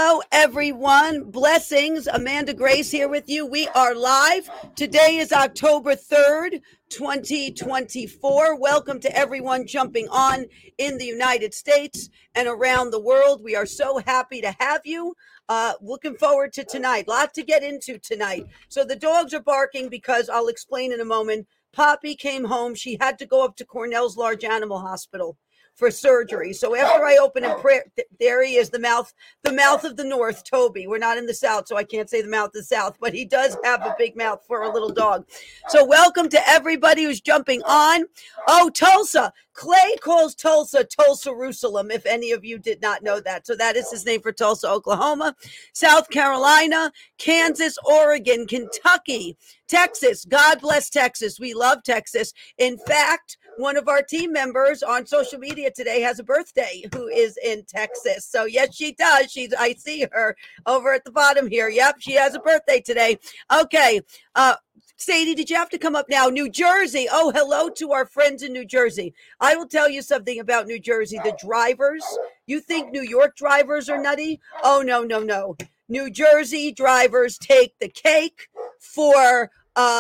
Hello, everyone. Blessings. Amanda Grace here with you. We are live. Today is October 3rd, 2024. Welcome to everyone jumping on in the United States and around the world. We are so happy to have you. Looking forward to tonight. Lot to get into tonight. So the dogs are barking because I'll explain in a moment. Poppy came home. She had to go up to Cornell's Large Animal Hospital for surgery. So after I open in prayer, there he is, the mouth of the North, Toby. We're not in the South, so I can't say the mouth of the South, but he does have a big mouth for a little dog. So welcome to everybody who's jumping on. Oh, Tulsa. Clay calls Tulsa Tulsa-Jerusalem, if any of you did not know that. So that is his name for Tulsa, Oklahoma, South Carolina, Kansas, Oregon, Kentucky, Texas. God bless Texas. We love Texas. In fact, one of our team members on social media today has a birthday who is in Texas. So yes, she does. I see her over at the bottom here. Yep, she has a birthday today. Okay. Sadie, did you have to come up now? New Jersey. Oh, hello to our friends in New Jersey. I will tell you something about New Jersey. The drivers, you think New York drivers are nutty? Oh, no. New Jersey drivers take the cake for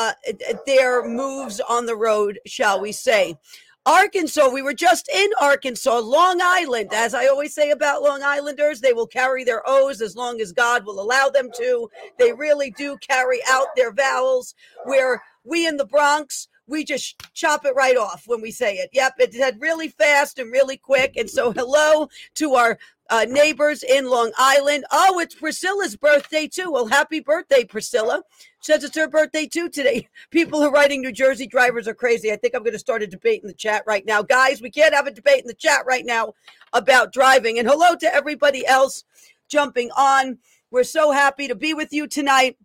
their moves on the road, shall we say. Arkansas, we were just in Arkansas, Long Island. As I always say about Long Islanders, they will carry their O's as long as God will allow them to. They really do carry out their vowels, where we in the Bronx, we just chop it right off when we say it. Yep, it said really fast and really quick. And so hello to our neighbors in Long Island. Oh, it's Priscilla's birthday too. Well, happy birthday, Priscilla. Says it's her birthday too today. People who are writing New Jersey drivers are crazy. I think I'm going to start a debate in the chat right now. Guys, we can't have a debate in the chat right now about driving. And hello to everybody else jumping on. We're so happy to be with you tonight.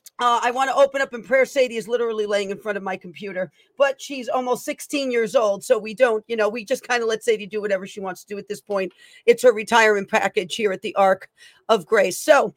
I want to open up in prayer. Sadie is literally laying in front of my computer, but she's almost 16 years old. So we just kind of let Sadie do whatever she wants to do at this point. It's her retirement package here at the Ark of Grace. So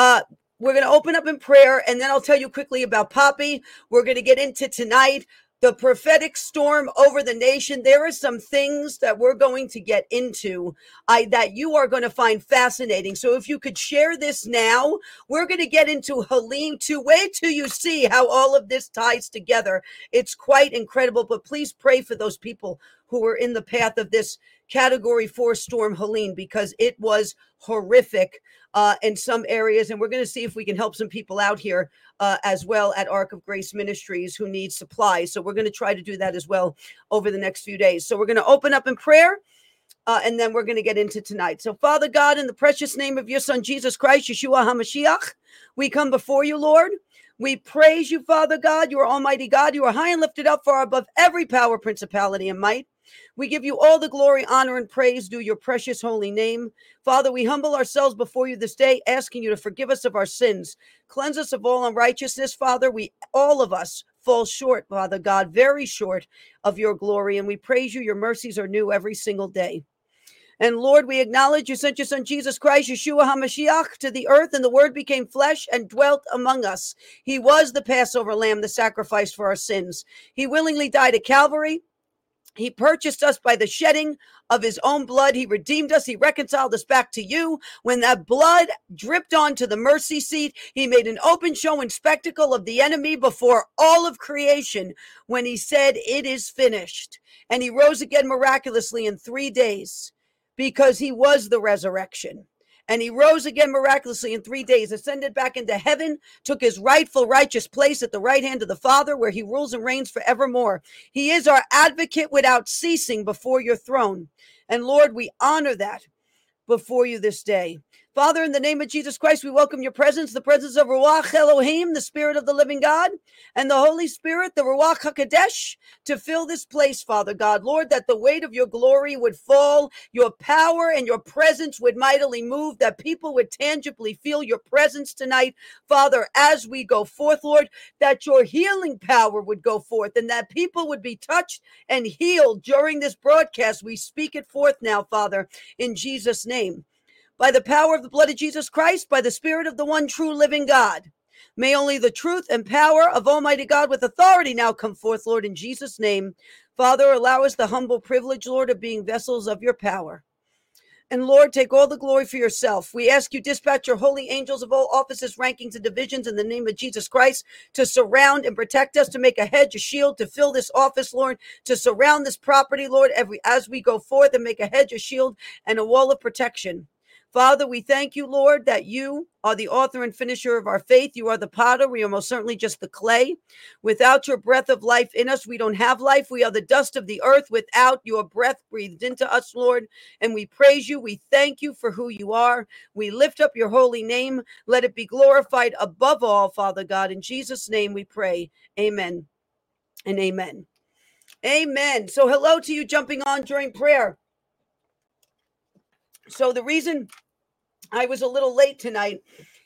we're going to open up in prayer, and then I'll tell you quickly about Poppy. We're going to get into tonight the prophetic storm over the nation. There are some things that we're going to get into that you are going to find fascinating. So if you could share this now, we're going to get into Halim too. Wait till you see how all of this ties together. It's quite incredible, but please pray for those people who were in the path of this Category 4 storm Helene, because it was horrific in some areas. And we're going to see if we can help some people out here as well at Ark of Grace Ministries who need supplies. So we're going to try to do that as well over the next few days. So we're going to open up in prayer. And then we're going to get into tonight. So, Father God, in the precious name of your Son, Jesus Christ, Yeshua HaMashiach, we come before you, Lord. We praise you, Father God. You are Almighty God. You are high and lifted up, far above every power, principality, and might. We give you all the glory, honor, and praise due your precious holy name. Father, we humble ourselves before you this day, asking you to forgive us of our sins. Cleanse us of all unrighteousness, Father. All of us fall short, Father God, very short of your glory. And we praise you. Your mercies are new every single day. And Lord, we acknowledge you sent your Son, Jesus Christ, Yeshua HaMashiach, to the earth, and the word became flesh and dwelt among us. He was the Passover lamb, the sacrifice for our sins. He willingly died at Calvary. He purchased us by the shedding of his own blood. He redeemed us. He reconciled us back to you. When that blood dripped onto the mercy seat, he made an open show and spectacle of the enemy before all of creation when he said, "It is finished." And he rose again miraculously in 3 days because he was the resurrection. And he rose again miraculously in 3 days, ascended back into heaven, took his rightful righteous place at the right hand of the Father, where he rules and reigns forevermore. He is our advocate without ceasing before your throne. And Lord, we honor that before you this day. Father, in the name of Jesus Christ, we welcome your presence, the presence of Ruach Elohim, the Spirit of the living God, and the Holy Spirit, the Ruach HaKodesh, to fill this place, Father God. Lord, that the weight of your glory would fall, your power and your presence would mightily move, that people would tangibly feel your presence tonight, Father, as we go forth, Lord, that your healing power would go forth, and that people would be touched and healed during this broadcast. We speak it forth now, Father, in Jesus' name. By the power of the blood of Jesus Christ, by the Spirit of the one true living God, may only the truth and power of Almighty God with authority now come forth, Lord, in Jesus' name. Father, allow us the humble privilege, Lord, of being vessels of your power. And Lord, take all the glory for yourself. We ask you dispatch your holy angels of all offices, rankings, and divisions in the name of Jesus Christ to surround and protect us, to make a hedge, a shield, to fill this office, Lord, to surround this property, Lord, as we go forth, and make a hedge, a shield, and a wall of protection. Father, we thank you, Lord, that you are the author and finisher of our faith. You are the potter. We are most certainly just the clay. Without your breath of life in us, we don't have life. We are the dust of the earth without your breath breathed into us, Lord. And we praise you. We thank you for who you are. We lift up your holy name. Let it be glorified above all, Father God. In Jesus' name we pray. Amen and amen. Amen. So hello to you jumping on during prayer. So the reason I was a little late tonight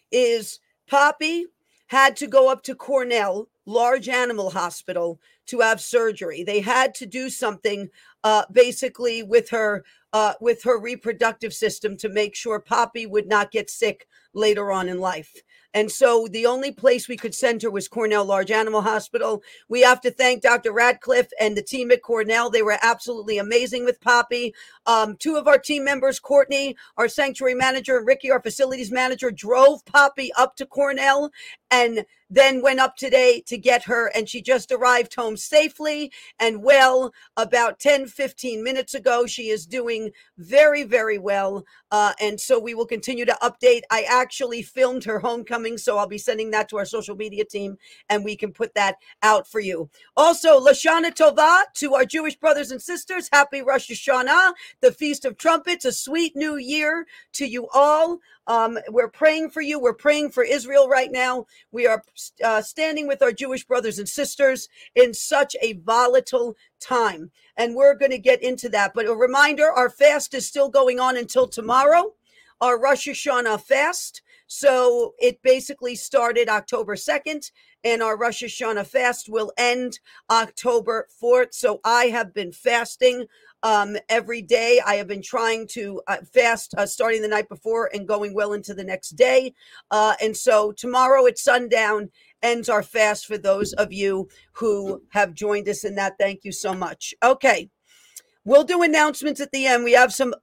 is Poppy had to go up to Cornell Large Animal Hospital to have surgery. They had to do something basically with her reproductive system to make sure Poppy would not get sick later on in life. And so the only place we could send her was Cornell Large Animal Hospital. We have to thank Dr. Radcliffe and the team at Cornell. They were absolutely amazing with Poppy. Two of our team members, Courtney, our sanctuary manager, and Ricky, our facilities manager, drove Poppy up to Cornell and then went up today to get her. And she just arrived home safely and well about 10-15 minutes ago. She is doing very, very well. And so we will continue to update. I actually filmed her homecoming, so I'll be sending that to our social media team, and we can put that out for you. Also, Lashana Tova, to our Jewish brothers and sisters, happy Rosh Hashanah, the Feast of Trumpets, a sweet new year to you all. We're praying for you. We're praying for Israel right now. We are standing with our Jewish brothers and sisters in such a volatile time. And we're going to get into that. But a reminder, our fast is still going on until tomorrow, our Rosh Hashanah fast. So it basically started October 2nd, and our Rosh Hashanah fast will end October 4th. So I have been fasting every day. I have been trying to fast starting the night before and going well into the next day. And so tomorrow at sundown ends our fast for those of you who have joined us in that. Thank you so much. Okay. We'll do announcements at the end. We have some,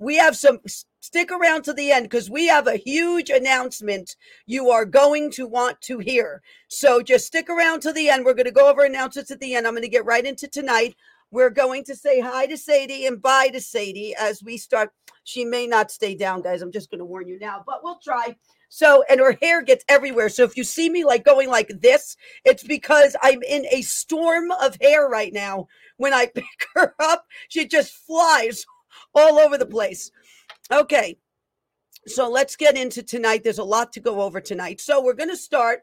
stick around to the end because we have a huge announcement you are going to want to hear. So just stick around to the end. We're going to go over announcements at the end. I'm going to get right into tonight. We're going to say hi to Sadie and bye to Sadie as we start. She may not stay down, guys. I'm just going to warn you now, but we'll try. So, and her hair gets everywhere. So if you see me like going like this, it's because I'm in a storm of hair right now. When I pick her up, she just flies all over the place. Okay. So let's get into tonight. There's a lot to go over tonight. So we're going to start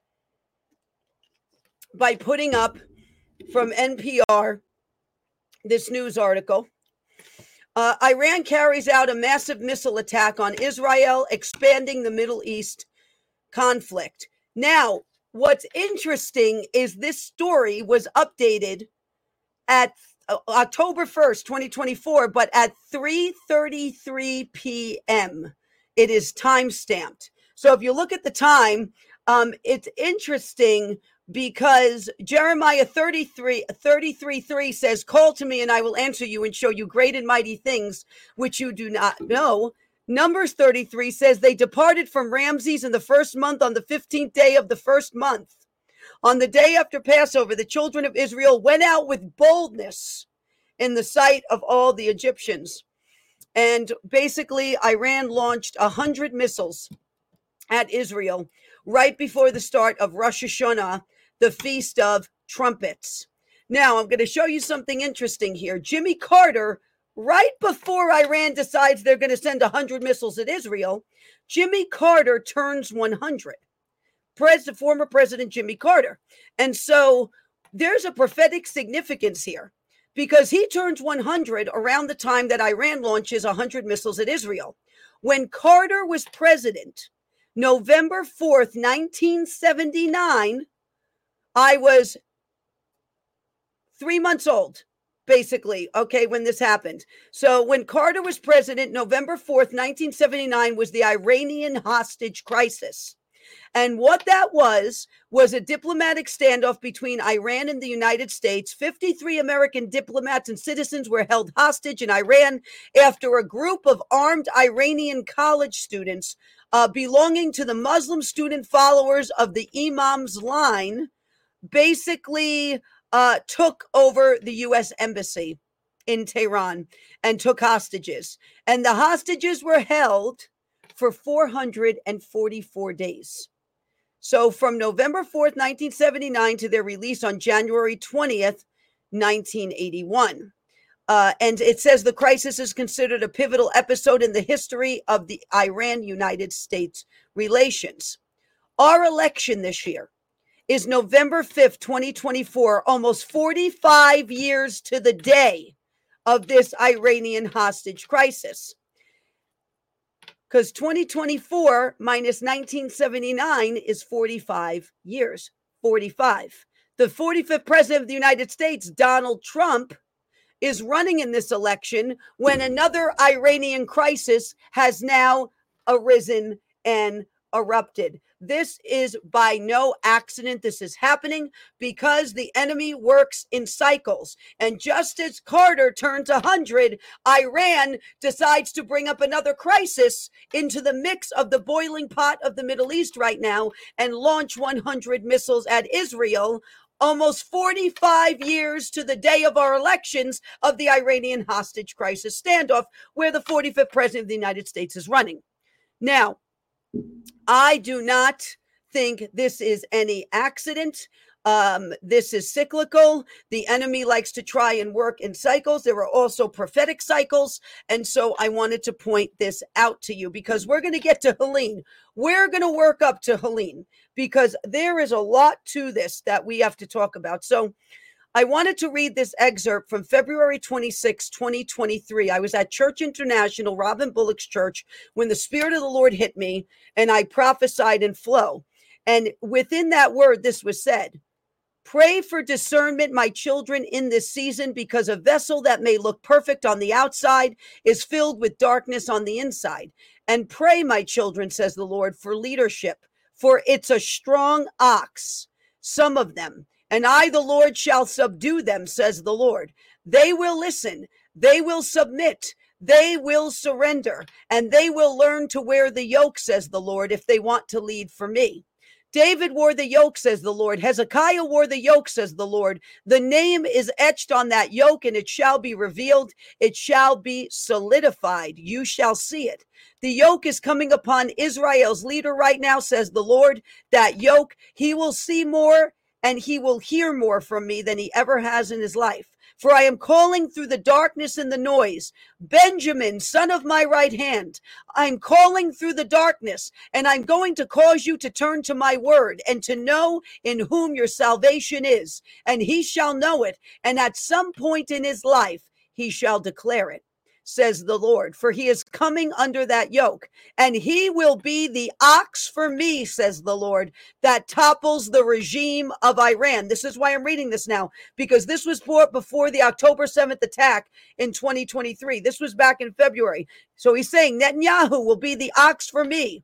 by putting up from NPR this news article. Iran carries out a massive missile attack on Israel, expanding the Middle East conflict. Now, what's interesting is this story was updated at October 1st, 2024, but at 3:33 p.m. It is time stamped. So if you look at the time, it's interesting because Jeremiah 33:3 says, call to me and I will answer you and show you great and mighty things which you do not know. Numbers 33 says they departed from Ramses in the first month on the 15th day of the first month. On the day after Passover, the children of Israel went out with boldness in the sight of all the Egyptians. And basically, Iran launched 100 missiles at Israel right before the start of Rosh Hashanah, the Feast of Trumpets. Now, I'm going to show you something interesting here. Jimmy Carter, right before Iran decides they're going to send 100 missiles at Israel, Jimmy Carter turns 100. Former President Jimmy Carter. And so there's a prophetic significance here because he turns 100 around the time that Iran launches 100 missiles at Israel. When Carter was president, November 4th, 1979, I was 3 months old, basically, okay, when this happened. So when Carter was president, November 4th, 1979, was the Iranian hostage crisis. And what that was a diplomatic standoff between Iran and the United States. 53 American diplomats and citizens were held hostage in Iran after a group of armed Iranian college students belonging to the Muslim student followers of the Imam's line basically took over the U.S. embassy in Tehran and took hostages. And the hostages were held for 444 days. So from November 4th, 1979 to their release on January 20th, 1981. And it says the crisis is considered a pivotal episode in the history of the Iran-United States relations. Our election this year is November 5th, 2024, almost 45 years to the day of this Iranian hostage crisis. Because 2024 minus 1979 is 45 years. 45. The 45th president of the United States, Donald Trump, is running in this election when another Iranian crisis has now arisen and erupted. This is by no accident. This is happening because the enemy works in cycles. And just as Carter turns 100, Iran decides to bring up another crisis into the mix of the boiling pot of the Middle East right now and launch 100 missiles at Israel. Almost 45 years to the day of our elections of the Iranian hostage crisis standoff, where the 45th president of the United States is running. Now, I do not think this is any accident. This is cyclical. The enemy likes to try and work in cycles. There are also prophetic cycles. And so I wanted to point this out to you because we're going to get to Helene. We're going to work up to Helene because there is a lot to this that we have to talk about. So I wanted to read this excerpt from February 26, 2023. I was at Church International, Robin Bullock's church, when the Spirit of the Lord hit me and I prophesied in flow. And within that word, this was said: pray for discernment, my children, in this season, because a vessel that may look perfect on the outside is filled with darkness on the inside. And pray, my children, says the Lord, for leadership, for it's a strong ox, some of them. And I, the Lord, shall subdue them, says the Lord. They will listen. They will submit. They will surrender. And they will learn to wear the yoke, says the Lord, if they want to lead for me. David wore the yoke, says the Lord. Hezekiah wore the yoke, says the Lord. The name is etched on that yoke, and it shall be revealed. It shall be solidified. You shall see it. The yoke is coming upon Israel's leader right now, says the Lord. That yoke, he will see more and he will hear more from me than he ever has in his life. For I am calling through the darkness and the noise, Benjamin, son of my right hand. I'm calling through the darkness, and I'm going to cause you to turn to my word and to know in whom your salvation is. And he shall know it, and at some point in his life, he shall declare it, says the Lord, for he is coming under that yoke, and he will be the ox for me, says the Lord, that topples the regime of Iran. This is why I'm reading this now, because this was before the October 7th attack in 2023. This was back in February. So he's saying Netanyahu will be the ox for me,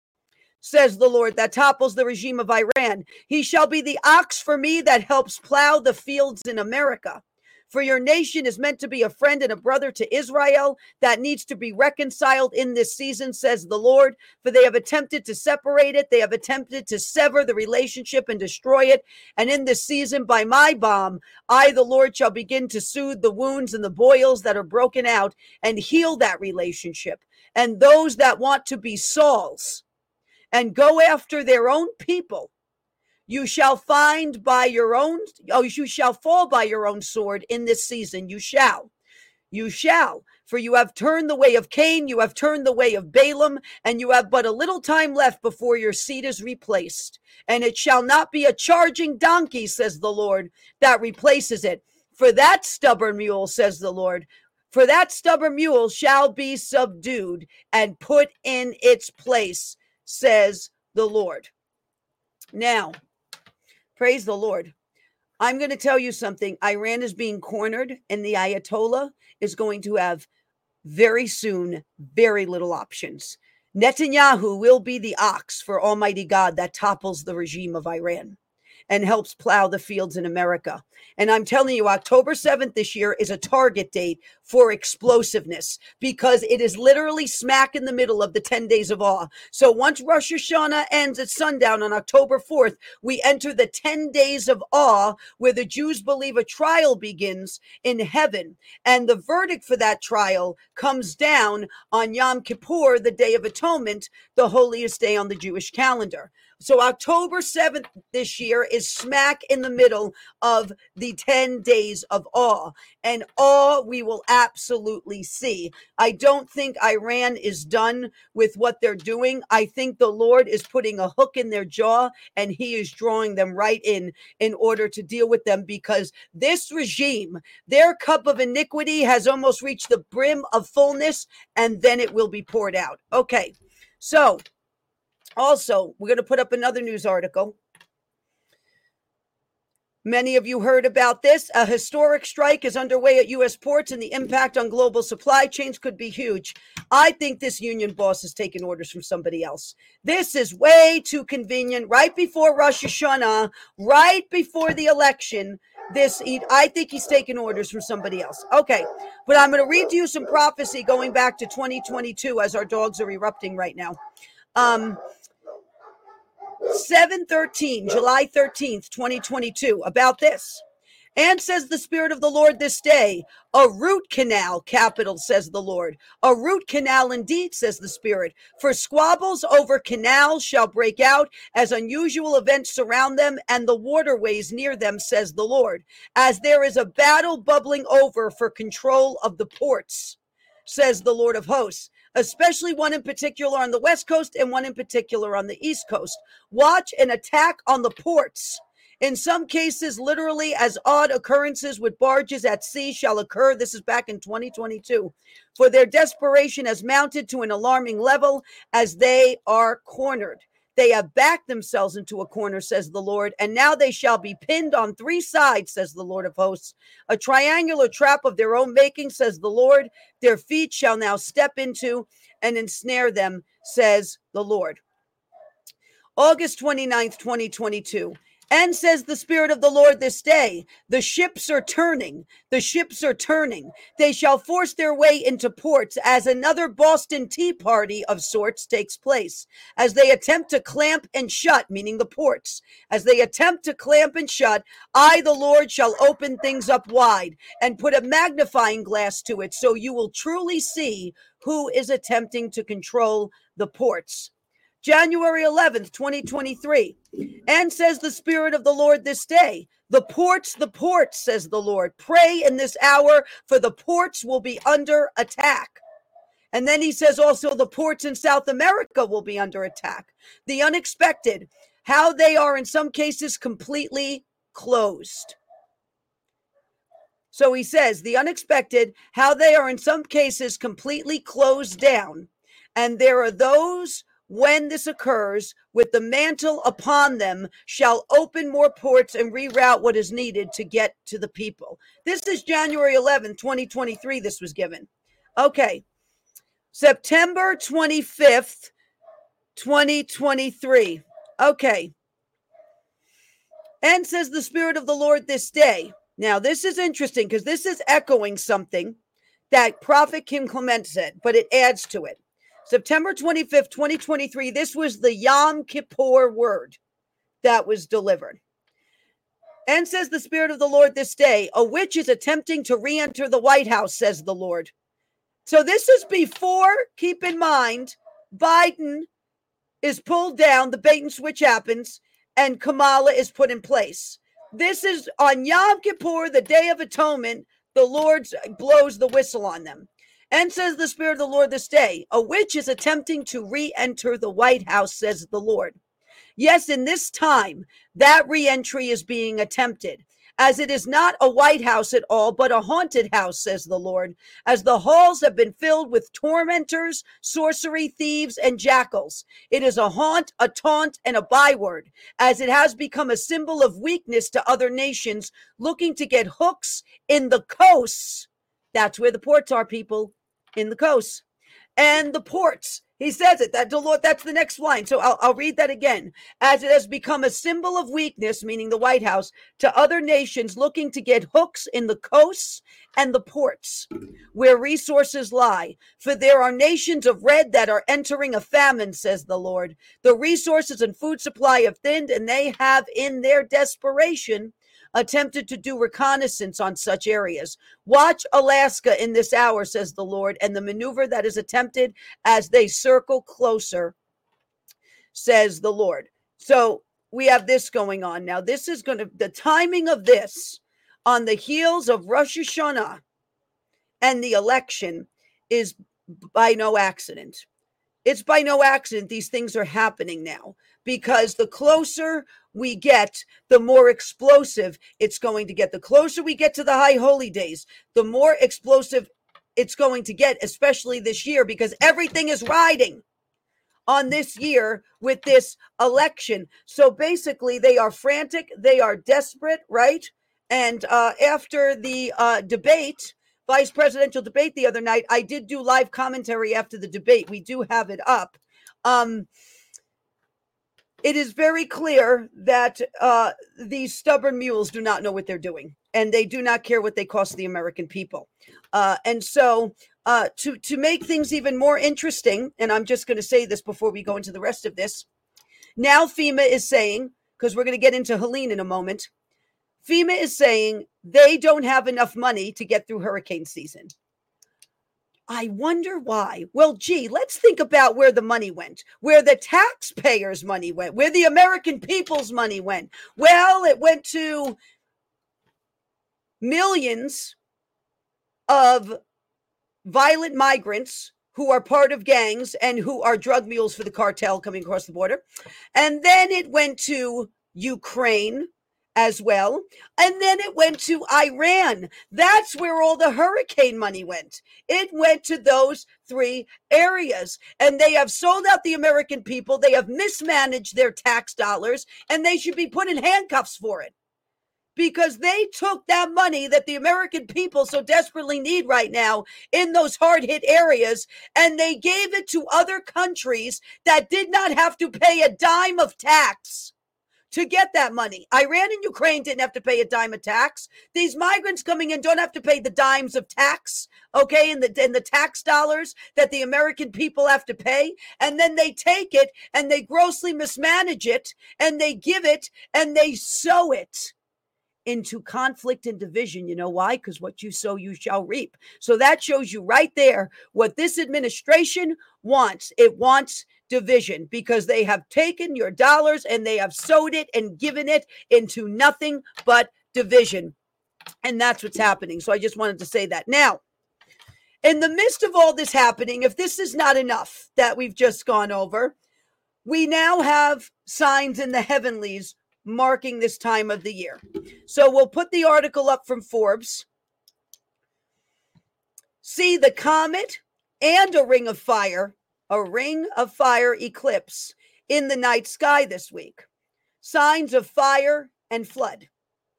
says the Lord, that topples the regime of Iran. He shall be the ox for me that helps plow the fields in America. For your nation is meant to be a friend and a brother to Israel that needs to be reconciled in this season, says the Lord. For they have attempted to separate it. They have attempted to sever the relationship and destroy it. And in this season, by my balm, I, the Lord, shall begin to soothe the wounds and the boils that are broken out and heal that relationship. And those that want to be Sauls and go after their own people, you shall find by your own, you shall fall by your own sword in this season. You shall, for you have turned the way of Cain, you have turned the way of Balaam, and you have but a little time left before your seed is replaced. And it shall not be a charging donkey, says the Lord, that replaces it. For that stubborn mule, says the Lord, for that stubborn mule shall be subdued and put in its place, says the Lord. Now, praise the Lord. I'm going to tell you something. Iran is being cornered, and the Ayatollah is going to have very soon very little options. Netanyahu will be the ox for Almighty God that topples the regime of Iran and helps plow the fields in America. And I'm telling you, October 7th this year is a target date for explosiveness because it is literally smack in the middle of the 10 days of awe. So once Rosh Hashanah ends at sundown on October 4th, we enter the 10 days of awe where the Jews believe a trial begins in heaven. And the verdict for that trial comes down on Yom Kippur, the Day of Atonement, the holiest day on the Jewish calendar. So October 7th this year is smack in the middle of the 10 days of awe. And awe we will absolutely see. I don't think Iran is done with what they're doing. I think the Lord is putting a hook in their jaw and he is drawing them right in order to deal with them, because this regime, their cup of iniquity has almost reached the brim of fullness, and then it will be poured out. Okay, so also, we're going to put up another news article. Many of you heard about this. A historic strike is underway at U.S. ports, and the impact on global supply chains could be huge. I think this union boss is taking orders from somebody else. This is way too convenient. Right before Rosh Hashanah, right before the election, I think he's taking orders from somebody else. Okay, but I'm going to read to you some prophecy going back to 2022 as our dogs are erupting right now. 7/13, July 13th, 2022, about this. And says the Spirit of the Lord this day, a root canal, capital, says the Lord. A root canal indeed, says the Spirit. For squabbles over canals shall break out as unusual events surround them and the waterways near them, says the Lord. As there is a battle bubbling over for control of the ports, says the Lord of hosts. Especially one in particular on the West Coast and one in particular on the East Coast. Watch an attack on the ports. In some cases, literally as odd occurrences with barges at sea shall occur. This is back in 2022. For their desperation has mounted to an alarming level as they are cornered. They have backed themselves into a corner, says the Lord, and now they shall be pinned on three sides, says the Lord of hosts. A triangular trap of their own making, says the Lord. Their feet shall now step into and ensnare them, says the Lord. August 29th, 2022. And says the Spirit of the Lord this day, the ships are turning. The ships are turning. They shall force their way into ports as another Boston Tea Party of sorts takes place. As they attempt to clamp and shut, meaning the ports, as they attempt to clamp and shut, I, the Lord, shall open things up wide and put a magnifying glass to it so you will truly see who is attempting to control the ports. January 11th, 2023. And says the Spirit of the Lord this day, the ports, says the Lord. Pray in this hour, for the ports will be under attack. And then he says also the ports in South America will be under attack. The unexpected, how they are in some cases completely closed. So he says the unexpected, how they are in some cases completely closed down. And there are those, when this occurs, with the mantle upon them, shall open more ports and reroute what is needed to get to the people. This is January 11th, 2023. This was given. Okay. September 25th, 2023. Okay. And says the Spirit of the Lord this day. Now, this is interesting because this is echoing something that Prophet Kim Clement said, but it adds to it. September 25th, 2023, this was the Yom Kippur word that was delivered. And says the Spirit of the Lord this day, a witch is attempting to re-enter the White House, says the Lord. So this is before, keep in mind, Biden is pulled down, the bait and switch happens, and Kamala is put in place. This is on Yom Kippur, the Day of Atonement, the Lord blows the whistle on them. And says the Spirit of the Lord this day, a witch is attempting to re-enter the White House, says the Lord. Yes, in this time, that re-entry is being attempted, as it is not a White House at all, but a haunted house, says the Lord, as the halls have been filled with tormentors, sorcery, thieves, and jackals. It is a haunt, a taunt, and a byword, as it has become a symbol of weakness to other nations looking to get hooks in the coasts. That's where the ports are, people, in the coasts. And the ports, He says it, that the Lord, that's the next line. So I'll read that again. As it has become a symbol of weakness, meaning the White House, to other nations looking to get hooks in the coasts and the ports where resources lie. For there are nations of red that are entering a famine, says the Lord. The resources and food supply have thinned, and they have, in their desperation, attempted to do reconnaissance on such areas. Watch Alaska in this hour, says the Lord, and the maneuver that is attempted as they circle closer, says the Lord. So we have this going on. Now, this is going to, the timing of this on the heels of Rosh Hashanah and the election is by no accident. It's by no accident these things are happening now, because the closer we get, the more explosive it's going to get. The closer we get to the high holy days, the more explosive it's going to get, especially this year, because everything is riding on this year with this election. So basically, they are frantic. They are desperate, right? And after the vice presidential debate the other night, I did do live commentary after the debate. We do have it up. It is very clear that these stubborn mules do not know what they're doing, and they do not care what they cost the American people. And so to make things even more interesting, and I'm just going to say this before we go into the rest of this, now FEMA is saying, because we're going to get into Helene in a moment, FEMA is saying they don't have enough money to get through hurricane season. I wonder why. Well, gee, let's think about where the money went, where the taxpayers' money went, where the American people's money went. Well, it went to millions of violent migrants who are part of gangs and who are drug mules for the cartel coming across the border. And then it went to Ukraine as well. And then it went to Iran. That's where all the hurricane money went. It went to those three areas. And they have sold out the American people. They have mismanaged their tax dollars, and they should be put in handcuffs for it, because they took that money that the American people so desperately need right now in those hard-hit areas, and they gave it to other countries that did not have to pay a dime of tax to get that money. Iran and Ukraine didn't have to pay a dime of tax. These migrants coming in don't have to pay the dimes of tax, okay, and the tax dollars that the American people have to pay. And then they take it and they grossly mismanage it, and they give it and they sow it into conflict and division. You know why? Because what you sow, you shall reap. So that shows you right there what this administration wants. It wants division, because they have taken your dollars and they have sowed it and given it into nothing but division. And that's what's happening. So I just wanted to say that. Now, in the midst of all this happening, if this is not enough that we've just gone over, we now have signs in the heavenlies marking this time of the year. So we'll put the article up from Forbes. See the comet and a ring of fire eclipse in the night sky this week. Signs of fire and flood.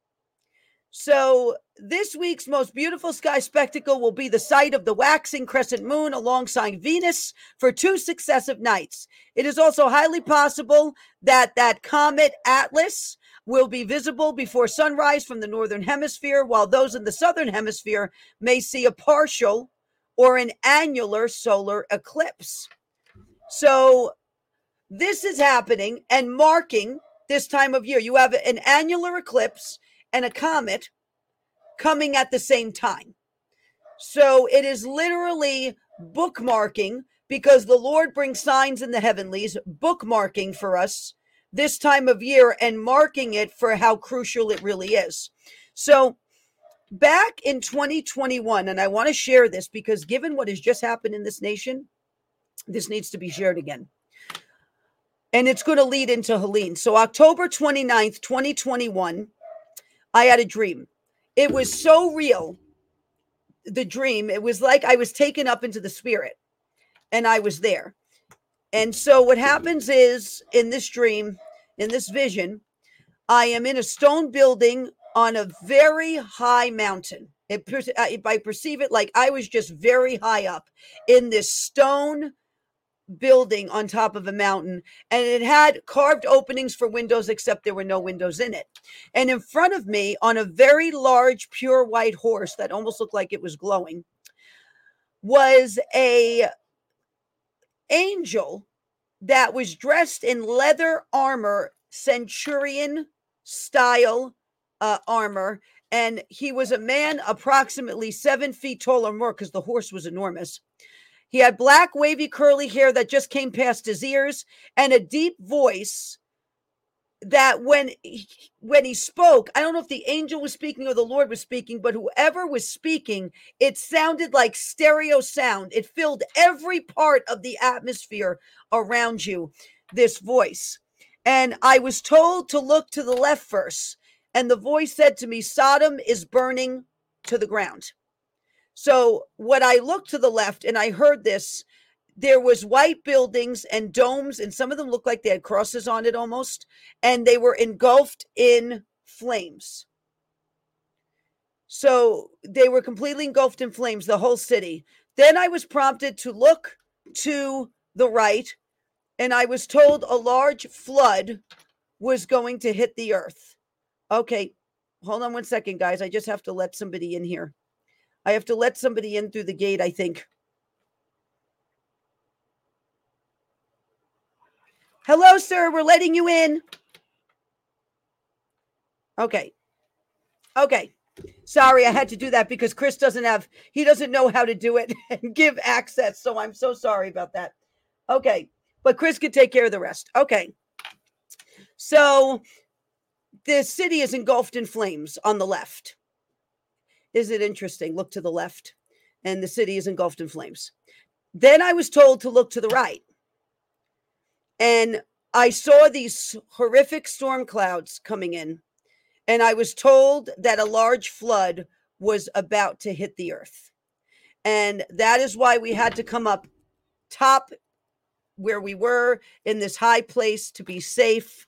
So this week's most beautiful sky spectacle will be the sight of the waxing crescent moon alongside Venus for 2 successive nights. It is also highly possible that comet Atlas will be visible before sunrise from the northern hemisphere, while those in the southern hemisphere may see a partial or an annular solar eclipse. So this is happening and marking this time of year. You have an annular eclipse and a comet coming at the same time. So it is literally bookmarking, because the Lord brings signs in the heavenlies, bookmarking for us this time of year and marking it for how crucial it really is. So back in 2021, and I want to share this because given what has just happened in this nation, this needs to be shared again. And it's going to lead into Helene. So October 29th, 2021, I had a dream. It was so real, the dream. It was like I was taken up into the spirit and I was there. And so what happens is, in this dream, in this vision, I am in a stone building on a very high mountain. I perceive it like I was just very high up in this stone building on top of a mountain, and it had carved openings for windows, except there were no windows in it. And in front of me, on a very large pure white horse that almost looked like it was glowing, was a angel that was dressed in leather armor, centurion style armor. And he was a man approximately 7 feet tall or more, because the horse was enormous. He had black, wavy, curly hair that just came past his ears, and a deep voice that when he spoke, I don't know if the angel was speaking or the Lord was speaking, but whoever was speaking, it sounded like stereo sound. It filled every part of the atmosphere around you, this voice. And I was told to look to the left first. And the voice said to me, Sodom is burning to the ground. So when I looked to the left and I heard this, there was white buildings and domes, and some of them looked like they had crosses on it almost, and they were engulfed in flames. So they were completely engulfed in flames, the whole city. Then I was prompted to look to the right, and I was told a large flood was going to hit the earth. Okay, hold on one second, guys. I just have to let somebody in here. I have to let somebody in through the gate, I think. Hello, sir. We're letting you in. Okay. Sorry, I had to do that because Chris doesn't know how to do it and give access. So I'm so sorry about that. Okay. But Chris could take care of the rest. Okay. So the city is engulfed in flames on the left. Is it interesting? Look to the left, and the city is engulfed in flames. Then I was told to look to the right. And I saw these horrific storm clouds coming in, and I was told that a large flood was about to hit the earth. And that is why we had to come up top where we were in this high place to be safe.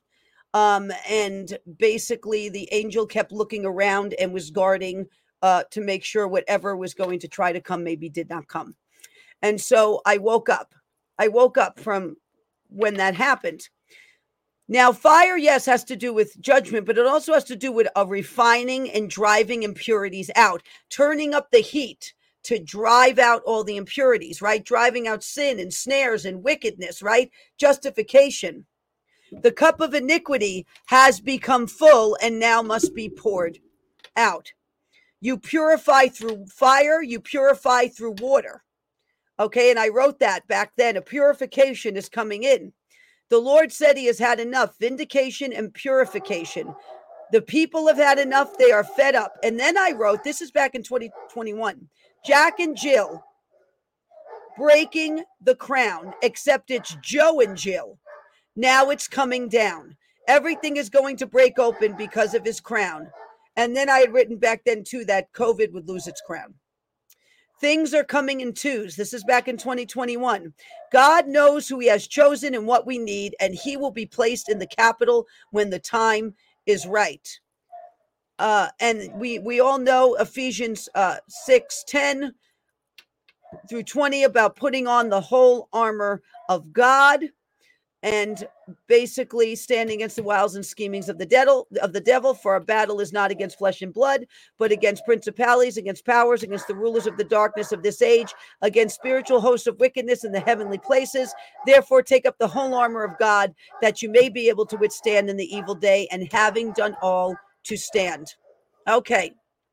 And basically the angel kept looking around and was guarding to make sure whatever was going to try to come maybe did not come. And so I woke up from when that happened. Now, fire, yes, has to do with judgment, but it also has to do with a refining and driving impurities out, turning up the heat to drive out all the impurities, right? Driving out sin and snares and wickedness, right? Justification. The cup of iniquity has become full and now must be poured out. You purify through fire, you purify through water. Okay, and I wrote that back then. A purification is coming in. The Lord said he has had enough vindication and purification. The people have had enough. They are fed up. And then I wrote, this is back in 2021, Jack and Jill breaking the crown, except it's Joe and Jill. Now it's coming down. Everything is going to break open because of his crown. And then I had written back then too that COVID would lose its crown. Things are coming in twos. This is back in 2021. God knows who he has chosen and what we need, and he will be placed in the capital when the time is right. And we all know Ephesians 6:10 through 20 about putting on the whole armor of God and basically standing against the wiles and schemings of the devil. For our battle is not against flesh and blood, but against principalities, against powers, against the rulers of the darkness of this age, against spiritual hosts of wickedness in the heavenly places. Therefore, take up the whole armor of God, that you may be able to withstand in the evil day, and having done all, to stand. Okay.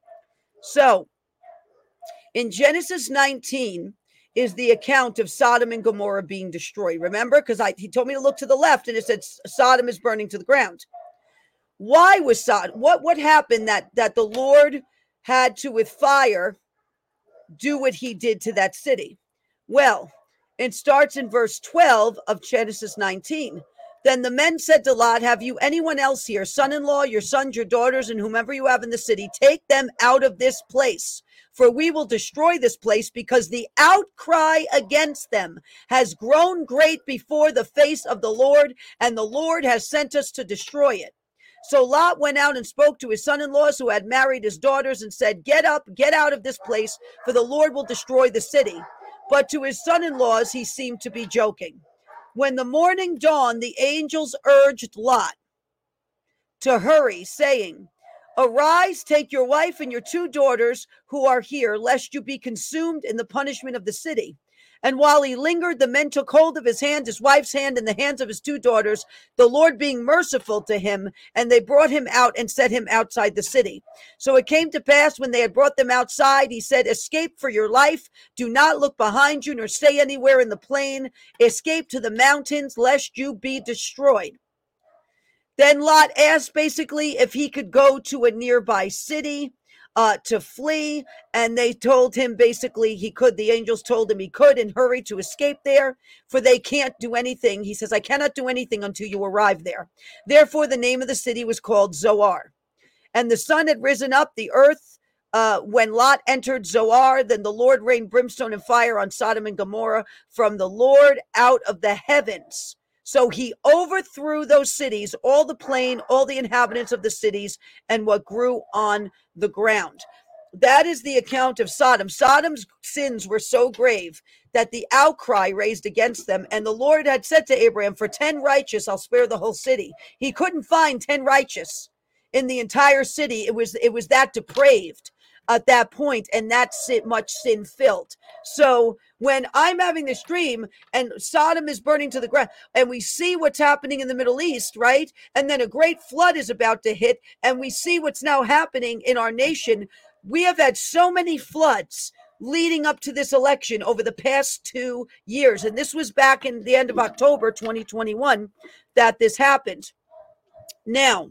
So in Genesis 19, is the account of Sodom and Gomorrah being destroyed. Remember? Because he told me to look to the left, and it said Sodom is burning to the ground. Why was Sodom? What happened that the Lord had to, with fire, do what he did to that city? Well, it starts in verse 12 of Genesis 19. Then the men said to Lot, have you anyone else here, son-in-law, your sons, your daughters, and whomever you have in the city? Take them out of this place, for we will destroy this place, because the outcry against them has grown great before the face of the Lord, and the Lord has sent us to destroy it. So Lot went out and spoke to his son-in-laws who had married his daughters and said, get up, get out of this place, for the Lord will destroy the city. but to his son-in-laws he seemed to be joking. When the morning dawned, the angels urged Lot to hurry, saying, "Arise, take your wife and your 2 daughters who are here, lest you be consumed in the punishment of the city." And while he lingered, the men took hold of his hand, his wife's hand, and the hands of his 2 daughters, the Lord being merciful to him, and they brought him out and set him outside the city. So it came to pass, when they had brought them outside, he said, "Escape for your life. Do not look behind you, nor stay anywhere in the plain. Escape to the mountains, lest you be destroyed." Then Lot asked basically if he could go to a nearby city to flee. And they told him basically he could. The angels told him he could and hurry to escape there, for they can't do anything. He says, "I cannot do anything until you arrive there." Therefore, the name of the city was called Zoar. And the sun had risen up, the earth, when Lot entered Zoar. Then the Lord rained brimstone and fire on Sodom and Gomorrah from the Lord out of the heavens. So he overthrew those cities, all the plain, all the inhabitants of the cities, and what grew on the ground. That is the account of Sodom. Sodom's sins were so grave that the outcry raised against them. And the Lord had said to Abraham, "For 10 righteous, I'll spare the whole city." He couldn't find 10 righteous in the entire city. It was that depraved at that point, and that much sin filled. So when I'm having this dream and Sodom is burning to the ground, and we see what's happening in the Middle East, right? And then a great flood is about to hit, and we see what's now happening in our nation. We have had so many floods leading up to this election over the past 2 years. And this was back in the end of October 2021 that this happened. Now,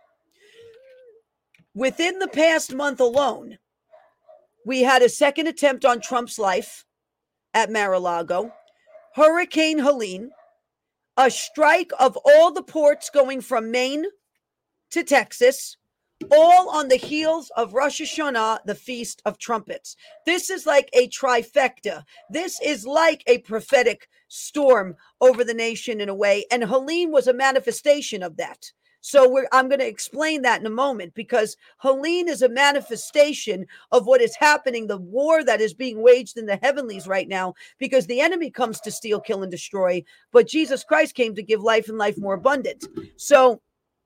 within the past month alone, we had a second attempt on Trump's life at Mar-a-Lago, Hurricane Helene, a strike of all the ports going from Maine to Texas, all on the heels of Rosh Hashanah, the Feast of Trumpets. This is like a trifecta. This is like a prophetic storm over the nation in a way, and Helene was a manifestation of that. So I'm going to explain that in a moment, because Helene is a manifestation of what is happening, the war that is being waged in the heavenlies right now, because the enemy comes to steal, kill, and destroy, but Jesus Christ came to give life and life more abundant. So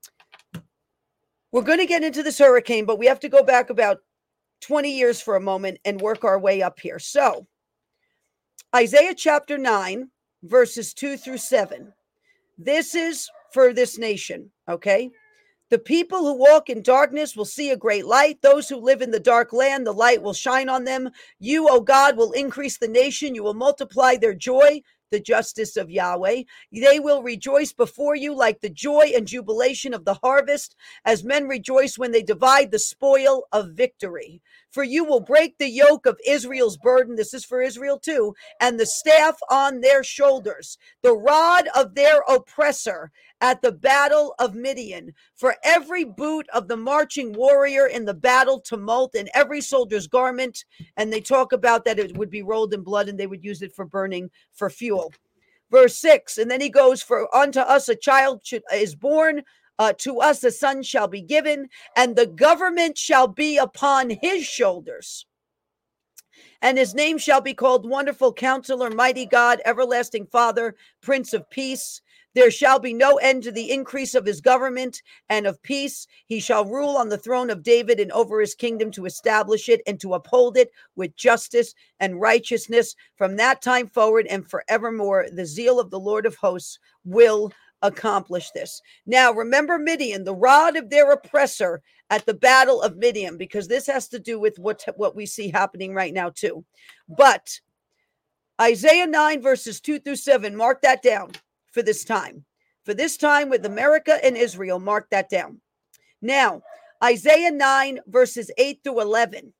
we're going to get into this hurricane, but we have to go back about 20 years for a moment and work our way up here. So Isaiah chapter 9, verses 2 through 7. This is for this nation, okay? "The people who walk in darkness will see a great light. Those who live in the dark land, the light will shine on them. You, O God, will increase the nation. You will multiply their joy, the justice of Yahweh. They will rejoice before you like the joy and jubilation of the harvest, as men rejoice when they divide the spoil of victory. For you will break the yoke of Israel's burden," this is for Israel too, "and the staff on their shoulders, the rod of their oppressor at the battle of Midian. For every boot of the marching warrior in the battle tumult, and every soldier's garment," and they talk about that it would be rolled in blood and they would use it for burning for fuel. Verse 6, and then he goes, "For unto us a child is born, to us a son shall be given, and the government shall be upon his shoulders. And his name shall be called Wonderful Counselor, Mighty God, Everlasting Father, Prince of Peace. There shall be no end to the increase of his government and of peace. He shall rule on the throne of David and over his kingdom, to establish it and to uphold it with justice and righteousness from that time forward and forevermore. The zeal of the Lord of hosts will accomplish this." Now, remember Midian, the rod of their oppressor at the battle of Midian, because this has to do with what we see happening right now too. But Isaiah 9, verses 2 through 7, mark that down for this time. For this time with America and Israel, mark that down. Now, Isaiah 9, verses 8 through 11.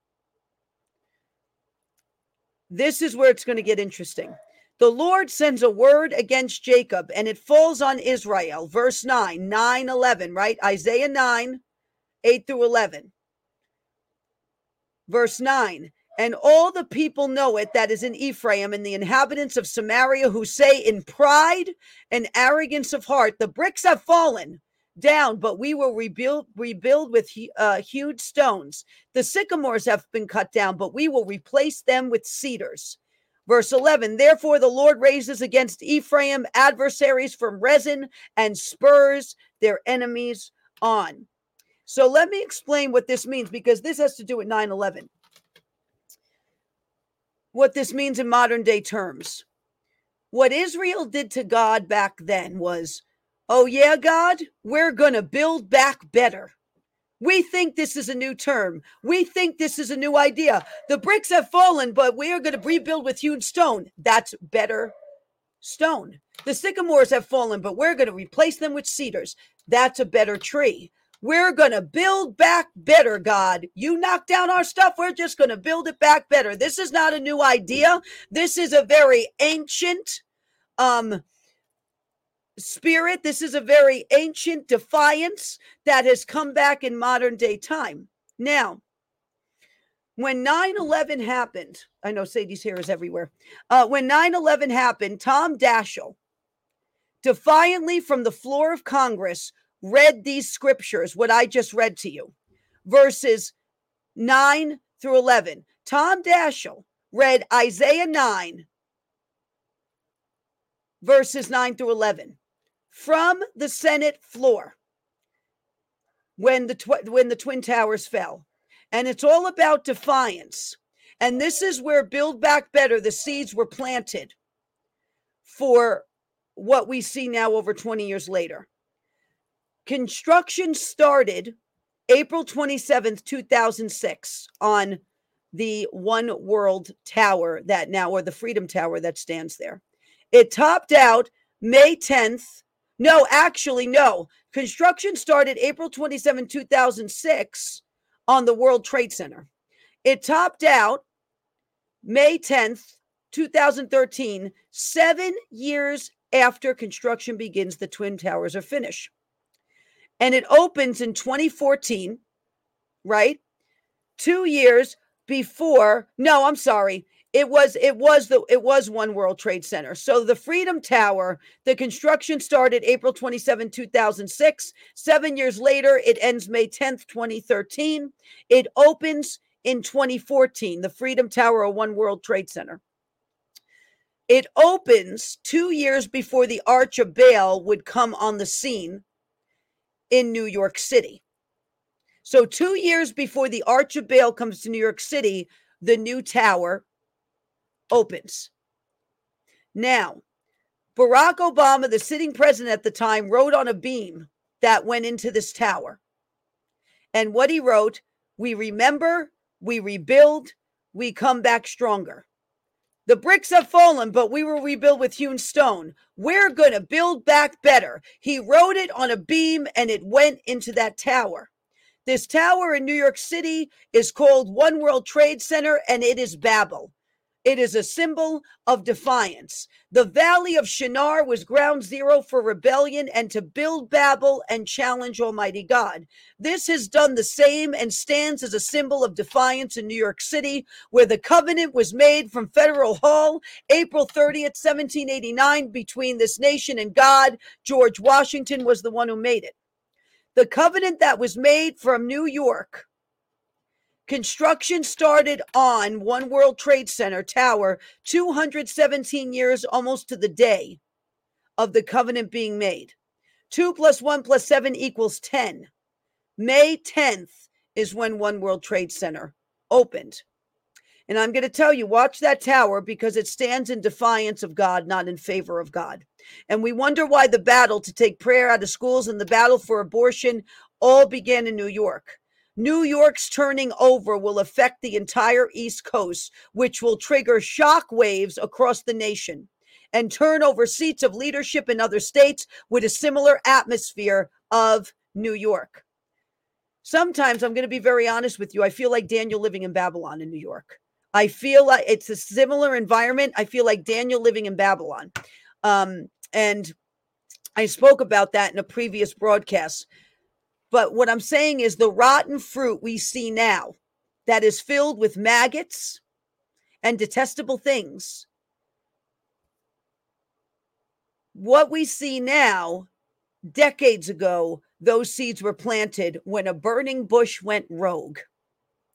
This is where it's going to get interesting. "The Lord sends a word against Jacob, and it falls on Israel." Verse 9, 11, right? Isaiah 9, 8 through 11. Verse 9, "And all the people know it that is in Ephraim, and the inhabitants of Samaria, who say in pride and arrogance of heart, the bricks have fallen down, but we will rebuild with hewed stones. The sycamores have been cut down, but we will replace them with cedars." Verse 11, therefore the Lord raises against Ephraim adversaries from Rezin and spurs their enemies on. So let me explain what this means, because this has to do with 9/11. What this means in modern day terms. What Israel did to God back then was, oh yeah, God, we're going to build back better. We think this is a new term. We think this is a new idea. The bricks have fallen, but we are going to rebuild with hewn stone. That's better stone. The sycamores have fallen, but we're going to replace them with cedars. That's a better tree. We're going to build back better, God. You knocked down our stuff. We're just going to build it back better. This is not a new idea. This is a very ancient spirit. This is a very ancient defiance that has come back in modern day time. Now, when 9/11 happened, I know Sadie's hair is everywhere. When 9/11 happened, Tom Daschle defiantly from the floor of Congress read these scriptures, what I just read to you, verses 9 through 11. Tom Daschle read Isaiah 9, verses 9 through 11. From the Senate floor when the Twin Towers fell. And it's all about defiance. And this is where Build Back Better, the seeds were planted for what we see now over 20 years later. Construction started April 27th, 2006 on the One World Tower that now, or the Freedom Tower that stands there. It topped out May 10th. No. Construction started April 27, 2006 on the World Trade Center. It topped out May 10th, 2013, 7 years after construction begins, the Twin Towers are finished. And it opens in 2014, right? 2 years before, no, I'm sorry. It was One World Trade Center. So the Freedom Tower, the construction started April 27, 2006. 7 years later, it ends May 10th, 2013. It opens in 2014, the Freedom Tower of One World Trade Center. It opens 2 years before the Arch of Baal would come on the scene in New York City. So 2 years before the Arch of Baal comes to New York City, the new tower opens. Now, Barack Obama, the sitting president at the time, wrote on a beam that went into this tower. And what he wrote, we remember, we rebuild, we come back stronger. The bricks have fallen, but we will rebuild with hewn stone. We're going to build back better. He wrote it on a beam and it went into that tower. This tower in New York City is called One World Trade Center, and it is Babel. It is a symbol of defiance. The Valley of Shinar was ground zero for rebellion and to build Babel and challenge Almighty God. This has done the same and stands as a symbol of defiance in New York City, where the covenant was made from Federal Hall, April 30th, 1789, between this nation and God. George Washington was the one who made it. The covenant that was made from New York. Construction started on One World Trade Center Tower 217 years almost to the day of the covenant being made. 2 + 1 + 7 = 10. May 10th is when One World Trade Center opened. And I'm going to tell you, watch that tower, because it stands in defiance of God, not in favor of God. And we wonder why the battle to take prayer out of schools and the battle for abortion all began in New York. New York's turning over will affect the entire East Coast, which will trigger shock waves across the nation and turn over seats of leadership in other states with a similar atmosphere of New York. Sometimes, I'm going to be very honest with you, I feel like Daniel living in Babylon in New York. I feel like it's a similar environment. I feel like Daniel living in Babylon. And I spoke about that in a previous broadcast. But what I'm saying is the rotten fruit we see now that is filled with maggots and detestable things. What we see now, decades ago, those seeds were planted when a burning bush went rogue.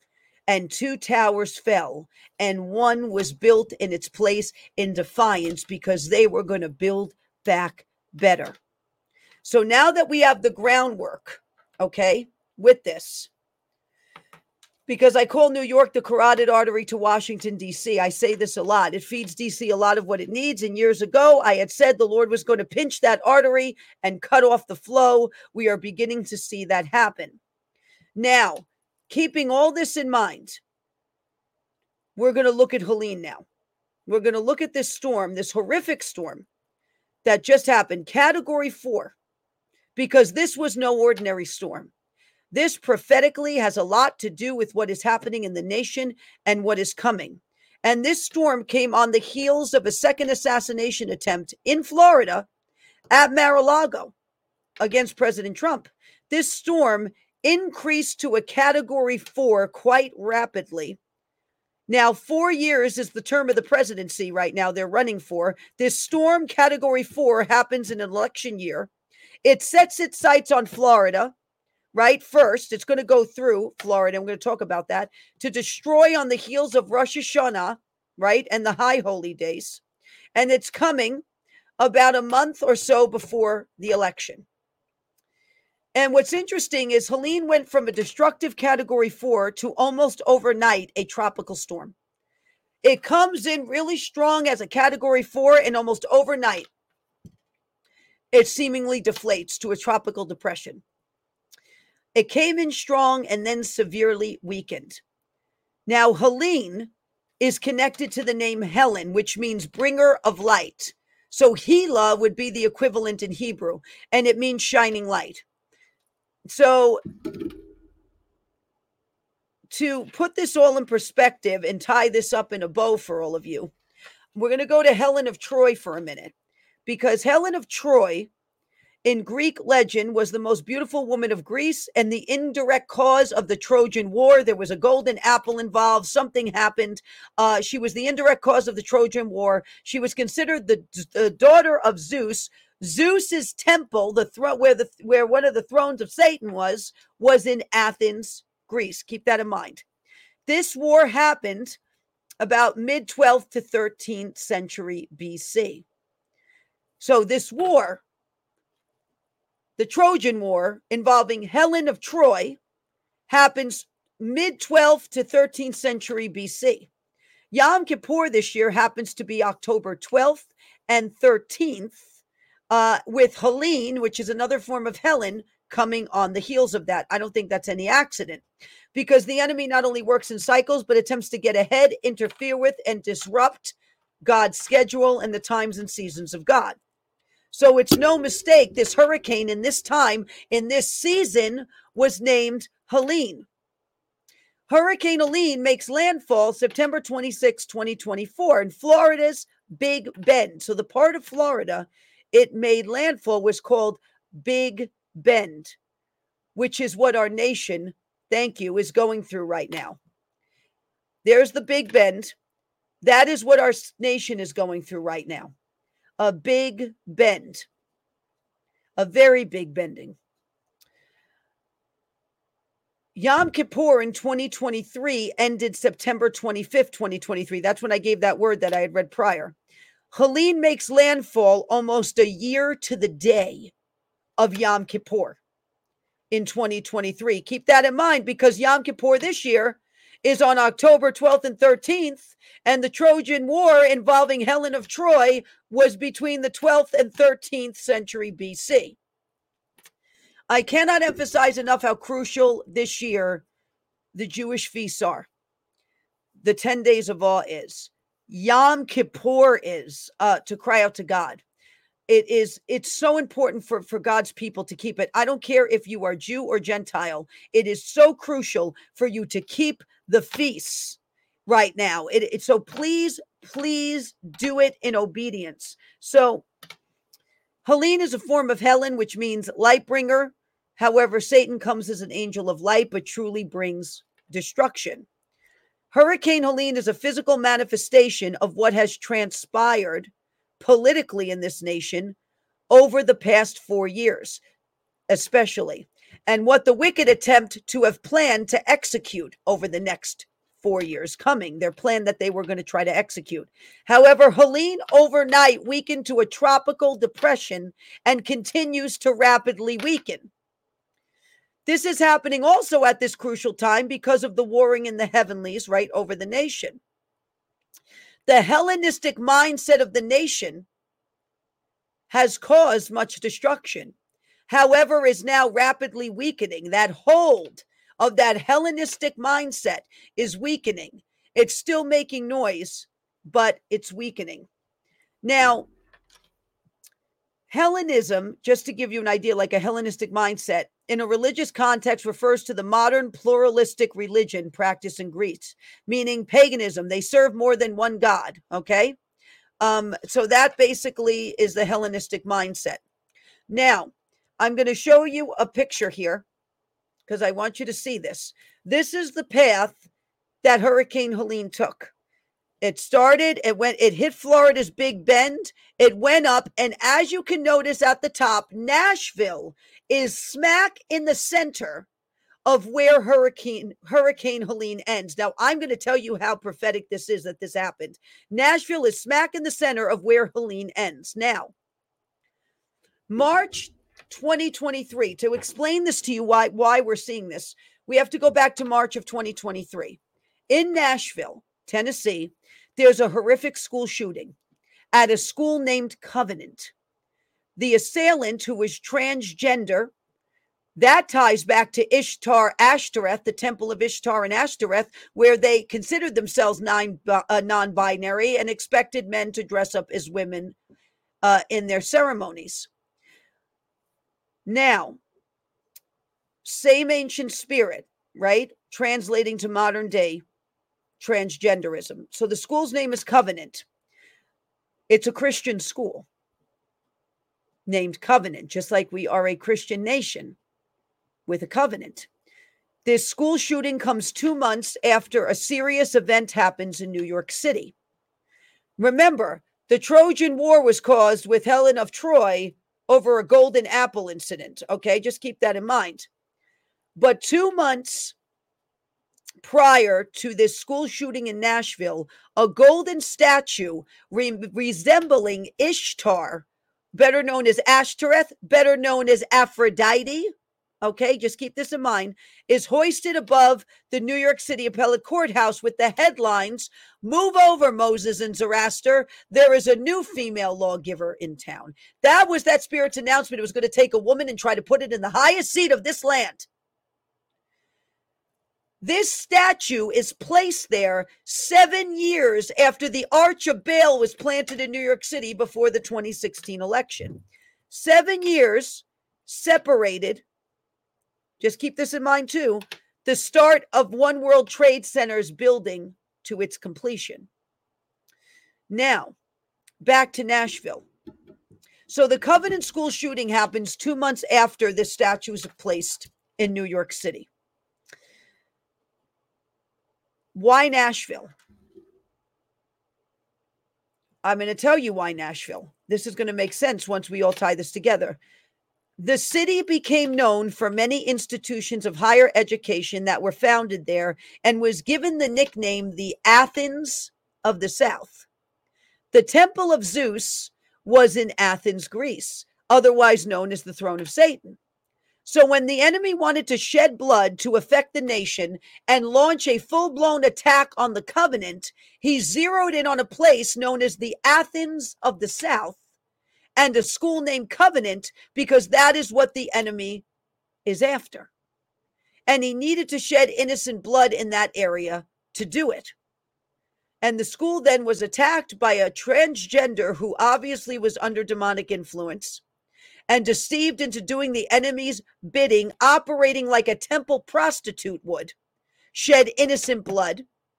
and 2 towers fell, and 1 was built in its place in defiance because they were going to build back better. So now that we have the groundwork, okay, with this, because I call New York the carotid artery to Washington, D.C. I say this a lot. It feeds D.C. a lot of what it needs. And years ago, I had said the Lord was going to pinch that artery and cut off the flow. We are beginning to see that happen. Now, keeping all this in mind, we're going to look at Helene now. We're going to look at this storm, this horrific storm that just happened, Category 4, because this was no ordinary storm. This prophetically has a lot to do with what is happening in the nation and what is coming. And this storm came on the heels of a second assassination attempt in Florida at Mar-a-Lago against President Trump. This storm increased to a Category 4 quite rapidly. Now, 4 years is the term of the presidency right now they're running for. This storm, Category 4, happens in an election year. It sets its sights on Florida. Right? First, it's going to go through Florida. I'm going to talk about that to destroy on the heels of Rosh Hashanah, right? And the high holy days. And it's coming about a month or so before the election. And what's interesting is Helene went from a destructive Category 4 to almost overnight a tropical storm. It comes in really strong as a Category 4 and almost overnight it seemingly deflates to a tropical depression. It came in strong and then severely weakened. Now, Helene is connected to the name Helen, which means bringer of light. So Hela would be the equivalent in Hebrew, and it means shining light. So to put this all in perspective and tie this up in a bow for all of you, we're going to go to Helen of Troy for a minute, because Helen of Troy in Greek legend was the most beautiful woman of Greece and the indirect cause of the Trojan War. There was a golden apple involved. Something happened. She was the indirect cause of the Trojan War. She was considered the daughter of Zeus. Zeus's temple, where one of the thrones of Satan was in Athens, Greece. Keep that in mind. This war happened about mid-12th to 13th century BC. So this war, the Trojan War, involving Helen of Troy, happens mid-12th to 13th century BC. Yom Kippur this year happens to be October 12th and 13th, with Helene, which is another form of Helen, coming on the heels of that. I don't think that's any accident, because the enemy not only works in cycles, but attempts to get ahead, interfere with, and disrupt God's schedule and the times and seasons of God. So it's no mistake this hurricane in this time, in this season, was named Helene. Hurricane Helene makes landfall September 26, 2024 in Florida's Big Bend. So the part of Florida it made landfall was called Big Bend, which is what our nation, thank you, is going through right now. There's the Big Bend. That is what our nation is going through right now. A big bend, a very big bending. Yom Kippur in 2023 ended September 25th, 2023. That's when I gave that word that I had read prior. Helene makes landfall almost a year to the day of Yom Kippur in 2023. Keep that in mind, because Yom Kippur this year is on October 12th and 13th, and the Trojan War involving Helen of Troy was between the 12th and 13th century BC. I cannot emphasize enough how crucial this year the Jewish feasts are. The 10 days of awe is. Yom Kippur is, to cry out to God. It's so important for God's people to keep it. I don't care if you are Jew or Gentile. It is so crucial for you to keep the feasts right now. So please do it in obedience. So Helene is a form of Helen, which means light bringer. However, Satan comes as an angel of light, but truly brings destruction. Hurricane Helene is a physical manifestation of what has transpired politically in this nation over the past 4 years, especially, and what the wicked attempt to have planned to execute over the next 4 years coming, their plan that they were going to try to execute. However, Helene overnight weakened to a tropical depression and continues to rapidly weaken. This is happening also at this crucial time because of the warring in the heavenlies right over the nation. The Hellenistic mindset of the nation has caused much destruction, however, is now rapidly weakening. That hold of that Hellenistic mindset is weakening. It's still making noise, but it's weakening. Now, Hellenism, just to give you an idea, like a Hellenistic mindset, in a religious context refers to the modern pluralistic religion practiced in Greece, meaning paganism. They serve more than one god, okay? So that basically is the Hellenistic mindset. Now, I'm going to show you a picture here because I want you to see this. This is the path that Hurricane Helene took. It started, it hit Florida's Big Bend, it went up, and as you can notice at the top, Nashville is smack in the center of where Hurricane Helene ends. Now, I'm going to tell you how prophetic this is that this happened. Nashville is smack in the center of where Helene ends. Now, March 2023, to explain this to you, why we're seeing this, we have to go back to March of 2023. In Nashville, Tennessee, there's a horrific school shooting at a school named Covenant. The assailant, who was transgender, that ties back to Ishtar, Ashtoreth, the temple of Ishtar and Ashtoreth, where they considered themselves non-binary and expected men to dress up as women in their ceremonies. Now, same ancient spirit, right? Translating to modern day transgenderism. So the school's name is Covenant. It's a Christian school named Covenant, just like we are a Christian nation with a covenant. This school shooting comes 2 months after a serious event happens in New York City. Remember, the Trojan War was caused with Helen of Troy over a golden apple incident. Okay, just keep that in mind. But 2 months prior to this school shooting in Nashville, a golden statue resembling Ishtar, better known as Ashtoreth, better known as Aphrodite, okay, just keep this in mind, is hoisted above the New York City Appellate Courthouse with the headlines, "Move over, Moses and Zoroaster. There is a new female lawgiver in town." That was that spirit's announcement. It was going to take a woman and try to put it in the highest seat of this land. This statue is placed there 7 years after the Arch of Baal was planted in New York City before the 2016 election. 7 years separated, just keep this in mind too, the start of One World Trade Center's building to its completion. Now, back to Nashville. So the Covenant school shooting happens 2 months after the statue is placed in New York City. Why Nashville? I'm going to tell you why Nashville. This is going to make sense once we all tie this together. The city became known for many institutions of higher education that were founded there and was given the nickname the Athens of the South. The Temple of Zeus was in Athens, Greece, otherwise known as the throne of Satan. So when the enemy wanted to shed blood to affect the nation and launch a full-blown attack on the covenant, he zeroed in on a place known as the Athens of the South and a school named Covenant because that is what the enemy is after. And he needed to shed innocent blood in that area to do it. And the school then was attacked by a transgender who obviously was under demonic influence and deceived into doing the enemy's bidding, operating like a temple prostitute would, shed innocent blood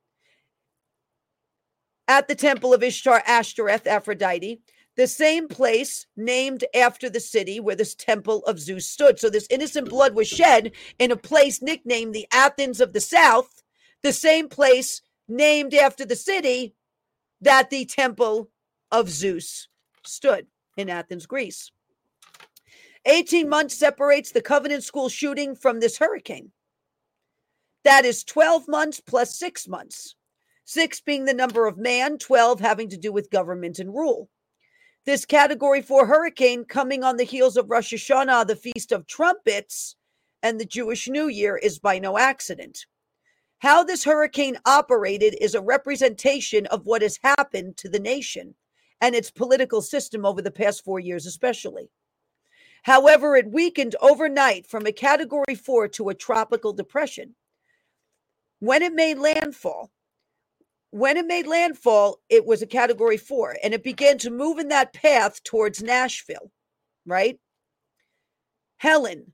at the temple of Ishtar, Ashtoreth, Aphrodite, the same place named after the city where this temple of Zeus stood. So this innocent blood was shed in a place nicknamed the Athens of the South, the same place named after the city that the temple of Zeus stood in Athens, Greece. 18 months separates the Covenant school shooting from this hurricane. That is 12 months plus 6 months. 6 being the number of man, 12 having to do with government and rule. This Category 4 hurricane coming on the heels of Rosh Hashanah, the Feast of Trumpets, and the Jewish New Year is by no accident. How this hurricane operated is a representation of what has happened to the nation and its political system over the past 4 years especially. However, it weakened overnight from a Category 4 to a tropical depression. When it made landfall, it was a Category 4, and it began to move in that path towards Nashville, right? Hellenism,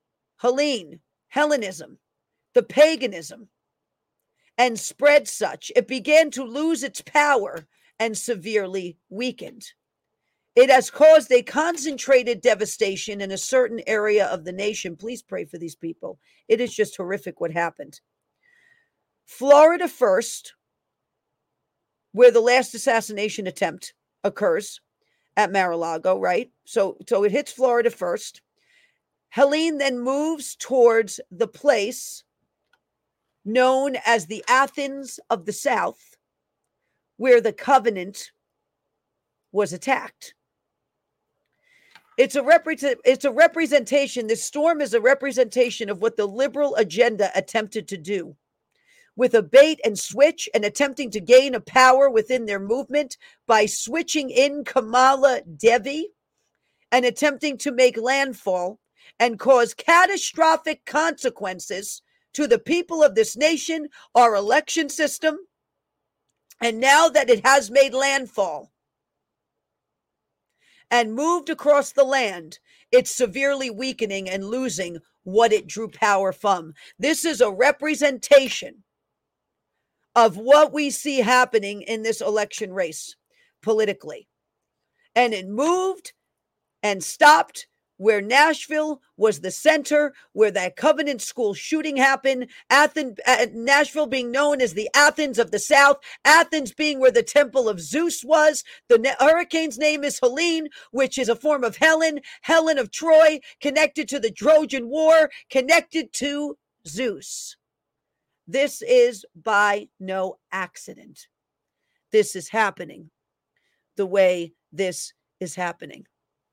the paganism, and spread such. It began to lose its power and severely weakened. It has caused a concentrated devastation in a certain area of the nation. Please pray for these people. It is just horrific what happened. Florida first, where the last assassination attempt occurs at Mar-a-Lago, right? So it hits Florida first. Helene then moves towards the place known as the Athens of the South, where the Covenant was attacked. It's a representation. This storm is a representation of what the liberal agenda attempted to do with a bait and switch and attempting to gain a power within their movement by switching in Kamala Devi and attempting to make landfall and cause catastrophic consequences to the people of this nation, our election system. And now that it has made landfall and moved across the land, it's severely weakening and losing what it drew power from. This is a representation of what we see happening in this election race politically. And it moved and stopped where Nashville was the center, where that Covenant School shooting happened. Nashville being known as the Athens of the South, Athens being where the temple of Zeus was. The hurricane's name is Helene, which is a form of Helen of Troy, connected to the Trojan War, connected to Zeus. This is by no accident. This is happening the way this is happening.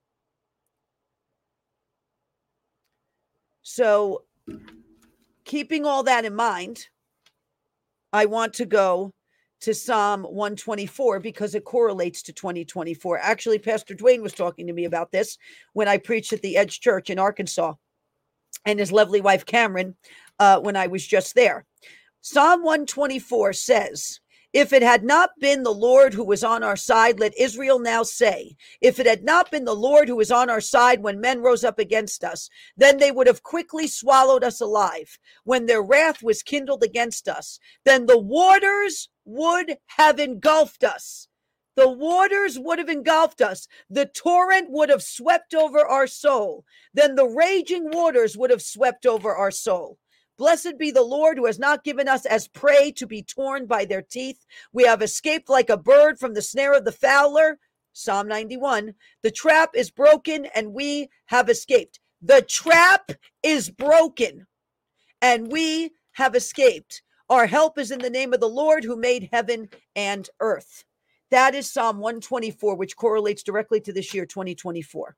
So, keeping all that in mind, I want to go to Psalm 124 because it correlates to 2024. Actually, Pastor Dwayne was talking to me about this when I preached at the Edge Church in Arkansas, and his lovely wife Cameron when I was just there. Psalm 124 says, "If it had not been the Lord who was on our side," let Israel now say, "if it had not been the Lord who was on our side when men rose up against us, then they would have quickly swallowed us alive. When their wrath was kindled against us, then the waters would have engulfed us." The waters would have engulfed us. The torrent would have swept over our soul. Then the raging waters would have swept over our soul. Blessed be the Lord who has not given us as prey to be torn by their teeth. We have escaped like a bird from the snare of the fowler. Psalm 91. The trap is broken and we have escaped. The trap is broken and we have escaped. Our help is in the name of the Lord who made heaven and earth. That is Psalm 124, which correlates directly to this year, 2024.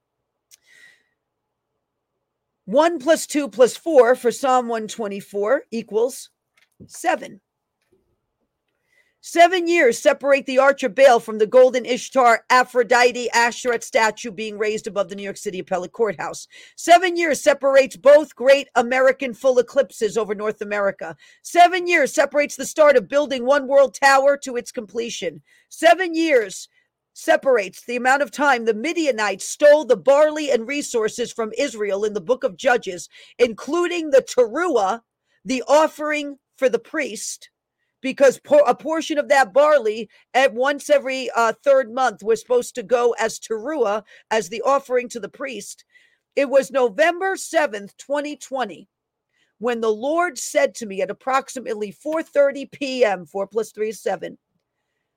1 + 2 + 4 for Psalm 124 equals 7. 7 years separate the Arch of Baal from the golden Ishtar Aphrodite Asherette statue being raised above the New York City Appellate Courthouse. 7 years separates both great American full eclipses over North America. 7 years separates the start of building One World Tower to its completion. 7 years separates the amount of time the Midianites stole the barley and resources from Israel in the book of Judges, including the teruah, the offering for the priest, because a portion of that barley at once every third month was supposed to go as teruah, as the offering to the priest. It was November 7th, 2020, when the Lord said to me at approximately 4:30 p.m., 4 + 3 is 7,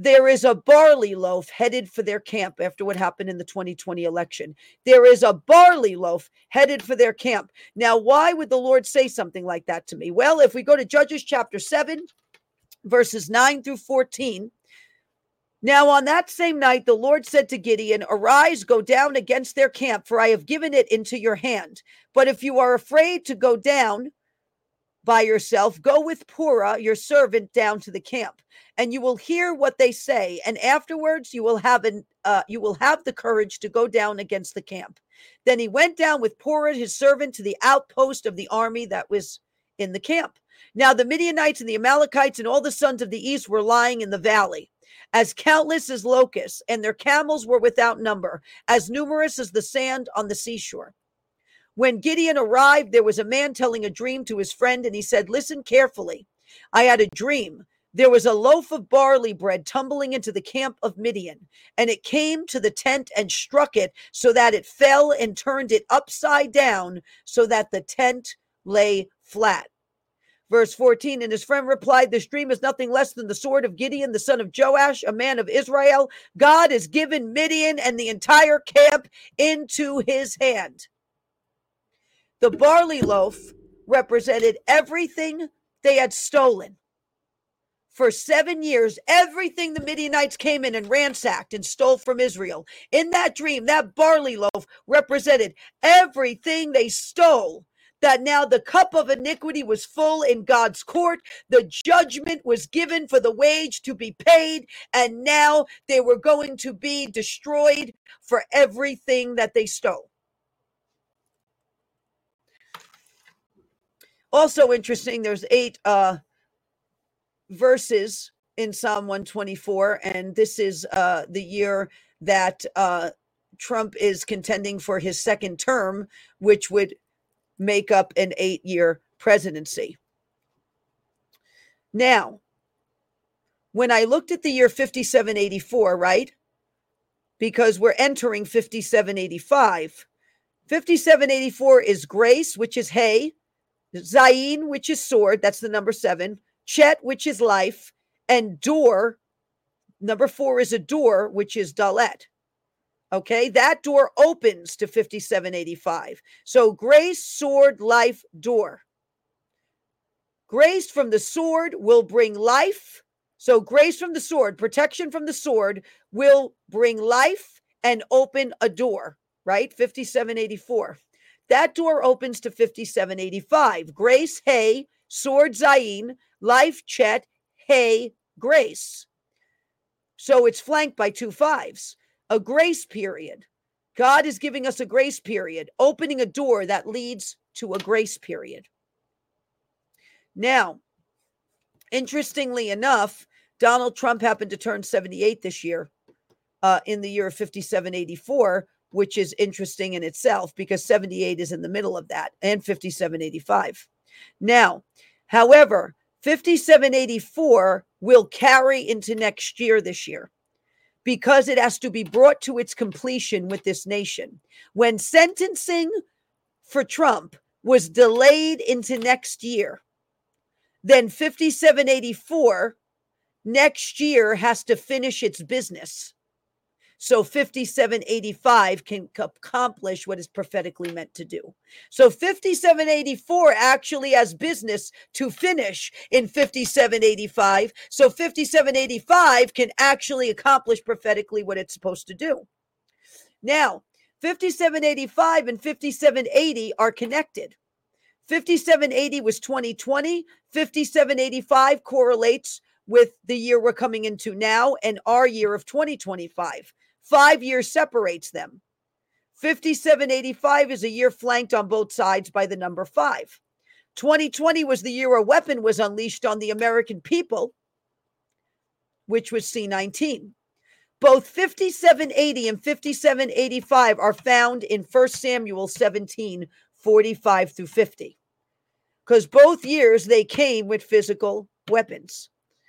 There is a barley loaf headed for their camp after what happened in the 2020 election. There is a barley loaf headed for their camp. Now, why would the Lord say something like that to me? Well, if we go to Judges chapter 7, verses 9 through 14, now on that same night, the Lord said to Gideon, arise, go down against their camp, for I have given it into your hand. But if you are afraid to go down by yourself, go with Purah, your servant, down to the camp, and you will hear what they say. And afterwards, you will have the courage to go down against the camp. Then he went down with Purah, his servant, to the outpost of the army that was in the camp. Now the Midianites and the Amalekites and all the sons of the east were lying in the valley, as countless as locusts, and their camels were without number, as numerous as the sand on the seashore. When Gideon arrived, there was a man telling a dream to his friend, and he said, listen carefully. I had a dream. There was a loaf of barley bread tumbling into the camp of Midian, and it came to the tent and struck it so that it fell and turned it upside down so that the tent lay flat. Verse 14, and his friend replied, this dream is nothing less than the sword of Gideon, the son of Joash, a man of Israel. God has given Midian and the entire camp into his hand. The barley loaf represented everything they had stolen. For 7 years, everything the Midianites came in and ransacked and stole from Israel. In that dream, that barley loaf represented everything they stole. That now the cup of iniquity was full in God's court. The judgment was given for the wage to be paid. And now they were going to be destroyed for everything that they stole. Also interesting, there's 8 verses in Psalm 124, and this is the year that Trump is contending for his second term, which would make up an 8-year presidency. Now, when I looked at the year 5784, right, because we're entering 5785, 5784 is grace, which is hay, Zayin, which is sword, that's the number 7, Chet, which is life, and door, number 4 is a door, which is Dalet. Okay, that door opens to 5785. So grace, sword, life, door. Grace from the sword will bring life. So grace from the sword, protection from the sword will bring life and open a door, right? 5784. That door opens to 5785. Grace, hay, sword, Zayin, life, Chet, hay, grace. So it's flanked by 2 5s. A grace period. God is giving us a grace period, opening a door that leads to a grace period. Now, interestingly enough, Donald Trump happened to turn 78 this year, in the year of 5784, which is interesting in itself because 78 is in the middle of that, and 5785. Now, however, 5784 will carry into next year this year, because it has to be brought to its completion with this nation. When sentencing for Trump was delayed into next year, then 5784 next year has to finish its business. So 5785 can accomplish what is prophetically meant to do. So 5784 actually has business to finish in 5785. So 5785 can actually accomplish prophetically what it's supposed to do. Now, 5785 and 5780 are connected. 5780 was 2020. 5785 correlates with the year we're coming into now and our year of 2025. 5 years separates them. 5785 is a year flanked on both sides by the number 5. 2020 was the year a weapon was unleashed on the American people, which was C-19. Both 5780 and 5785 are found in 1 Samuel 17, 45 through 50. Because both years they came with physical weapons.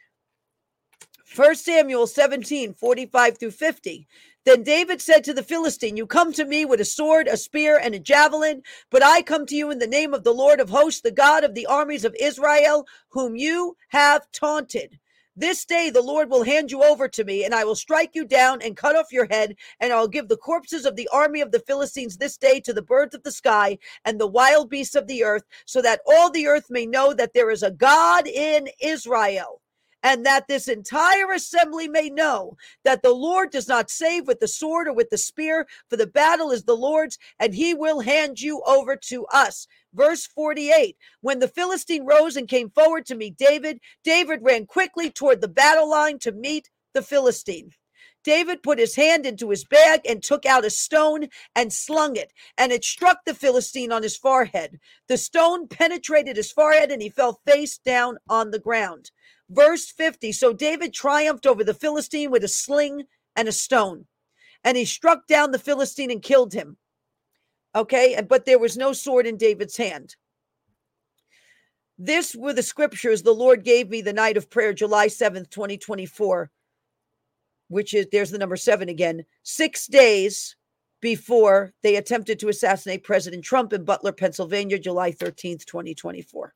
1 Samuel 17, 45 through 50. Then David said to the Philistine, you come to me with a sword, a spear, and a javelin, but I come to you in the name of the Lord of hosts, the God of the armies of Israel, whom you have taunted. This day the Lord will hand you over to me, and I will strike you down and cut off your head, and I'll give the corpses of the army of the Philistines this day to the birds of the sky and the wild beasts of the earth, so that all the earth may know that there is a God in Israel, and that this entire assembly may know that the Lord does not save with the sword or with the spear, for the battle is the Lord's, and he will hand you over to us. Verse 48, when the Philistine rose and came forward to meet David, David ran quickly toward the battle line to meet the Philistine. David put his hand into his bag and took out a stone and slung it, and it struck the Philistine on his forehead. The stone penetrated his forehead, and he fell face down on the ground. Verse 50, so David triumphed over the Philistine with a sling and a stone, and he struck down the Philistine and killed him. Okay, but there was no sword in David's hand. This were the scriptures the Lord gave me the night of prayer, July 7th, 2024, which is, there's the number 7 again, 6 days before they attempted to assassinate President Trump in Butler, Pennsylvania, July 13th, 2024.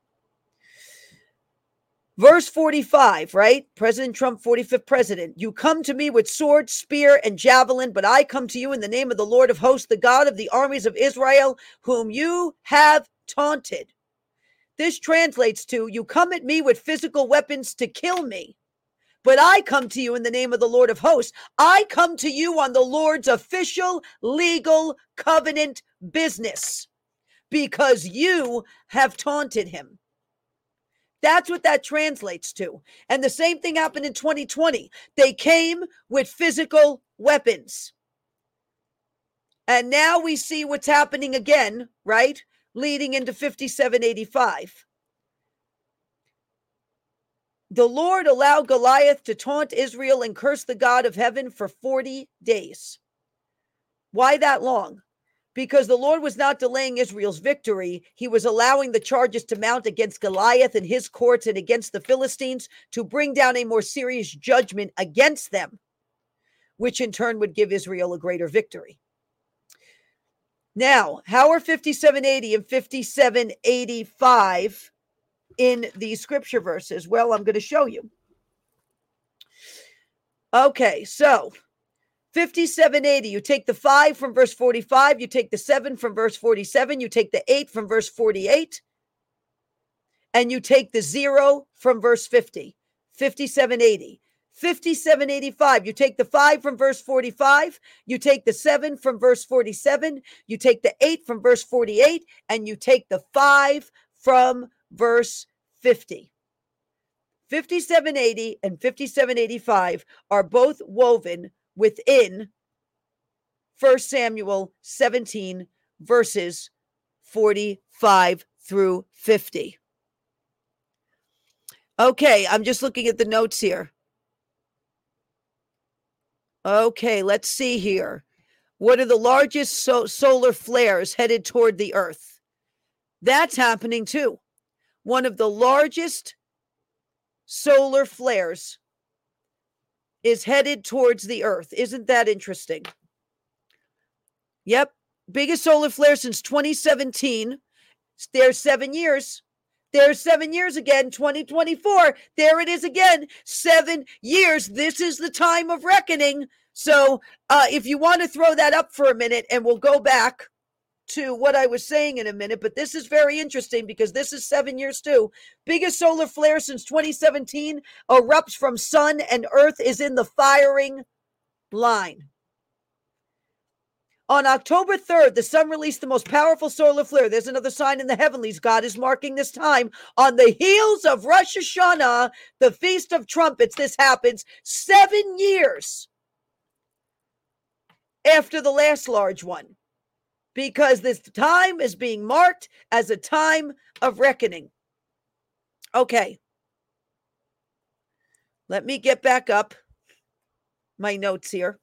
Verse 45, right? President Trump, 45th president. You come to me with sword, spear, and javelin, but I come to you in the name of the Lord of hosts, the God of the armies of Israel, whom you have taunted. This translates to, you come at me with physical weapons to kill me, but I come to you in the name of the Lord of hosts. I come to you on the Lord's official, legal, covenant business, because you have taunted him. That's what that translates to. And the same thing happened in 2020. They came with physical weapons. And now we see what's happening again, right? Leading into 5785. The Lord allowed Goliath to taunt Israel and curse the God of heaven for 40 days. Why that long? Because the Lord was not delaying Israel's victory. He was allowing the charges to mount against Goliath and his courts and against the Philistines to bring down a more serious judgment against them, which in turn would give Israel a greater victory. Now, how are 5780 and 5785 in these scripture verses? Well, I'm going to show you. Okay, so 5780, you take the 5 from verse 45, you take the 7 from verse 47, you take the 8 from verse 48, and you take the 0 from verse 50. 5780. 5785, you take the 5 from verse 45, you take the 7 from verse 47, you take the 8 from verse 48, and you take the 5 from verse 50. 5780 and 5785 are both woven within 1 Samuel 17, verses 45 through 50. Okay, I'm just looking at the notes here. Okay, let's see here. What are the largest solar flares headed toward the Earth? That's happening too. One of the largest solar flares is headed towards the Earth. Isn't that interesting? Yep. Biggest solar flare since 2017. There's 7 years. There's 7 years again, 2024. There it is again, 7 years. This is the time of reckoning. So if you want to throw that up for a minute, and we'll go back to what I was saying in a minute, but this is very interesting because this is 7 years too. Biggest solar flare since 2017 erupts from sun and earth, is in the firing line. On October 3rd, the sun released the most powerful solar flare. There's another sign in the heavenlies. God is marking this time. On the heels of Rosh Hashanah, the Feast of Trumpets, this happens 7 years after the last large one, because this time is being marked as a time of reckoning. Okay. Let me get back up my notes here.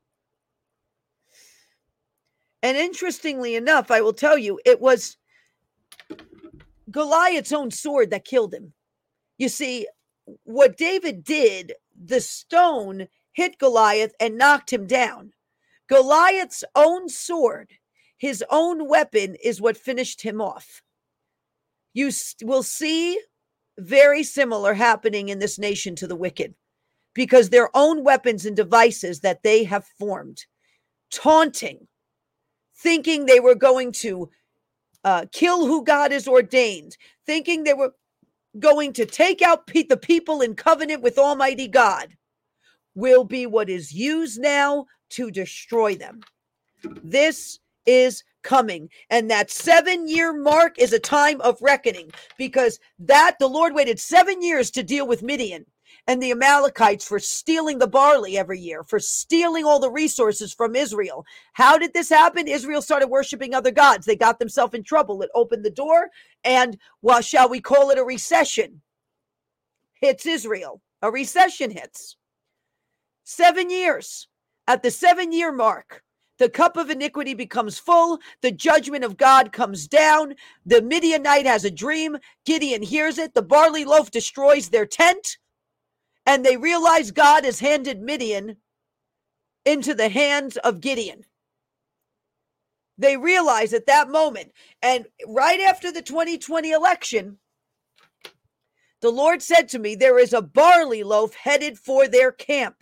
And interestingly enough, I will tell you, it was Goliath's own sword that killed him. You see, what David did, the stone hit Goliath and knocked him down. Goliath's own sword, his own weapon, is what finished him off. You will see very similar happening in this nation to the wicked, because their own weapons and devices that they have formed, taunting, thinking they were going to kill who God has ordained, thinking they were going to take out the people in covenant with Almighty God, will be what is used now to destroy them. This is coming. And that 7-year mark is a time of reckoning, because the Lord waited 7 years to deal with Midian and the Amalekites for stealing the barley every year, for stealing all the resources from Israel. How did this happen? Israel started worshiping other gods. They got themselves in trouble. It opened the door, and, well, shall we call it a recession? Hits Israel. A recession hits. 7 years. At the 7-year mark, the cup of iniquity becomes full. The judgment of God comes down. The Midianite has a dream. Gideon hears it. The barley loaf destroys their tent. And they realize God has handed Midian into the hands of Gideon. They realize at that moment. And right after the 2020 election, the Lord said to me, there is a barley loaf headed for their camp.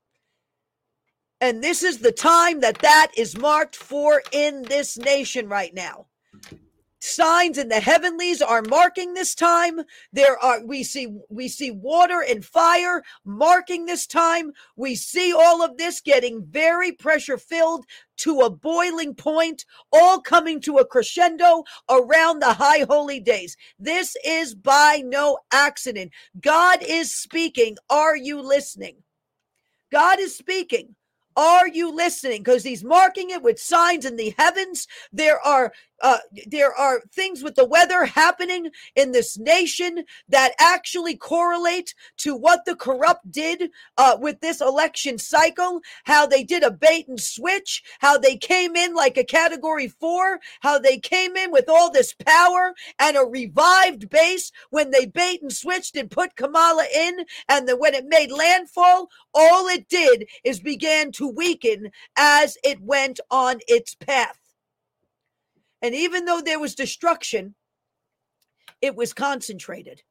And this is the time that is marked for in this nation right now. Signs in the heavenlies are marking this time. We see water and fire marking this time. We see all of this getting very pressure filled to a boiling point, all coming to a crescendo around the high holy days. This is by no accident. God is speaking. Are you listening? God is speaking. Are you listening? Because he's marking it with signs in the heavens. There are things with the weather happening in this nation that actually correlate to what the corrupt did with this election cycle, how they did a bait and switch, how they came in like a category 4, how they came in with all this power and a revived base when they bait and switched and put Kamala in, and then when it made landfall, all it did is began to weaken as it went on its path. And even though there was destruction, it was concentrated.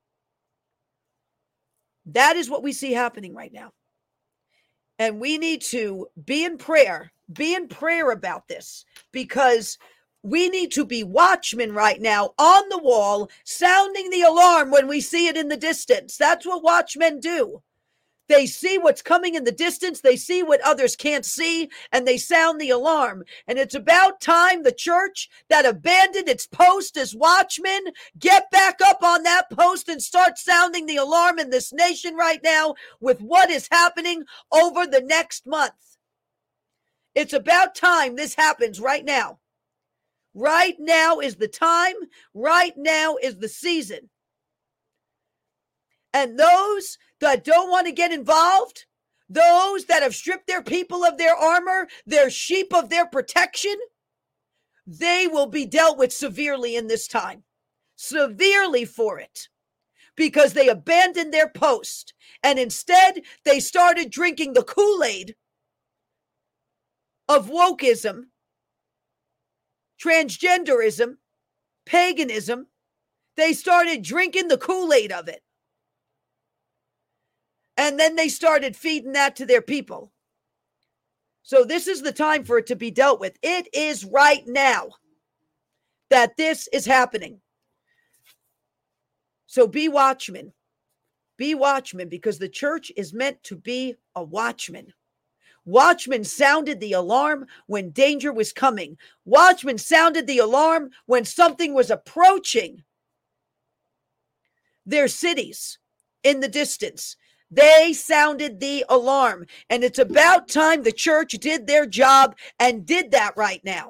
That is what we see happening right now. And we need to be in prayer about this, because we need to be watchmen right now on the wall, sounding the alarm when we see it in the distance. That's what watchmen do. They see what's coming in the distance. They see what others can't see, and they sound the alarm. And it's about time the church that abandoned its post as watchmen get back up on that post and start sounding the alarm in this nation right now with what is happening over the next month. It's about time this happens right now. Right now is the time. Right now is the season. And those that don't want to get involved, those that have stripped their people of their armor, their sheep of their protection, they will be dealt with severely in this time. Severely for it. Because they abandoned their post. And instead, they started drinking the Kool-Aid of wokeism, transgenderism, paganism. They started drinking the Kool-Aid of it. And then they started feeding that to their people. So this is the time for it to be dealt with. It is right now that this is happening. So be watchmen. Be watchmen, because the church is meant to be a watchman. Watchmen sounded the alarm when danger was coming. Watchmen sounded the alarm when something was approaching their cities in the distance. They sounded the alarm, and it's about time the church did their job and did that right now.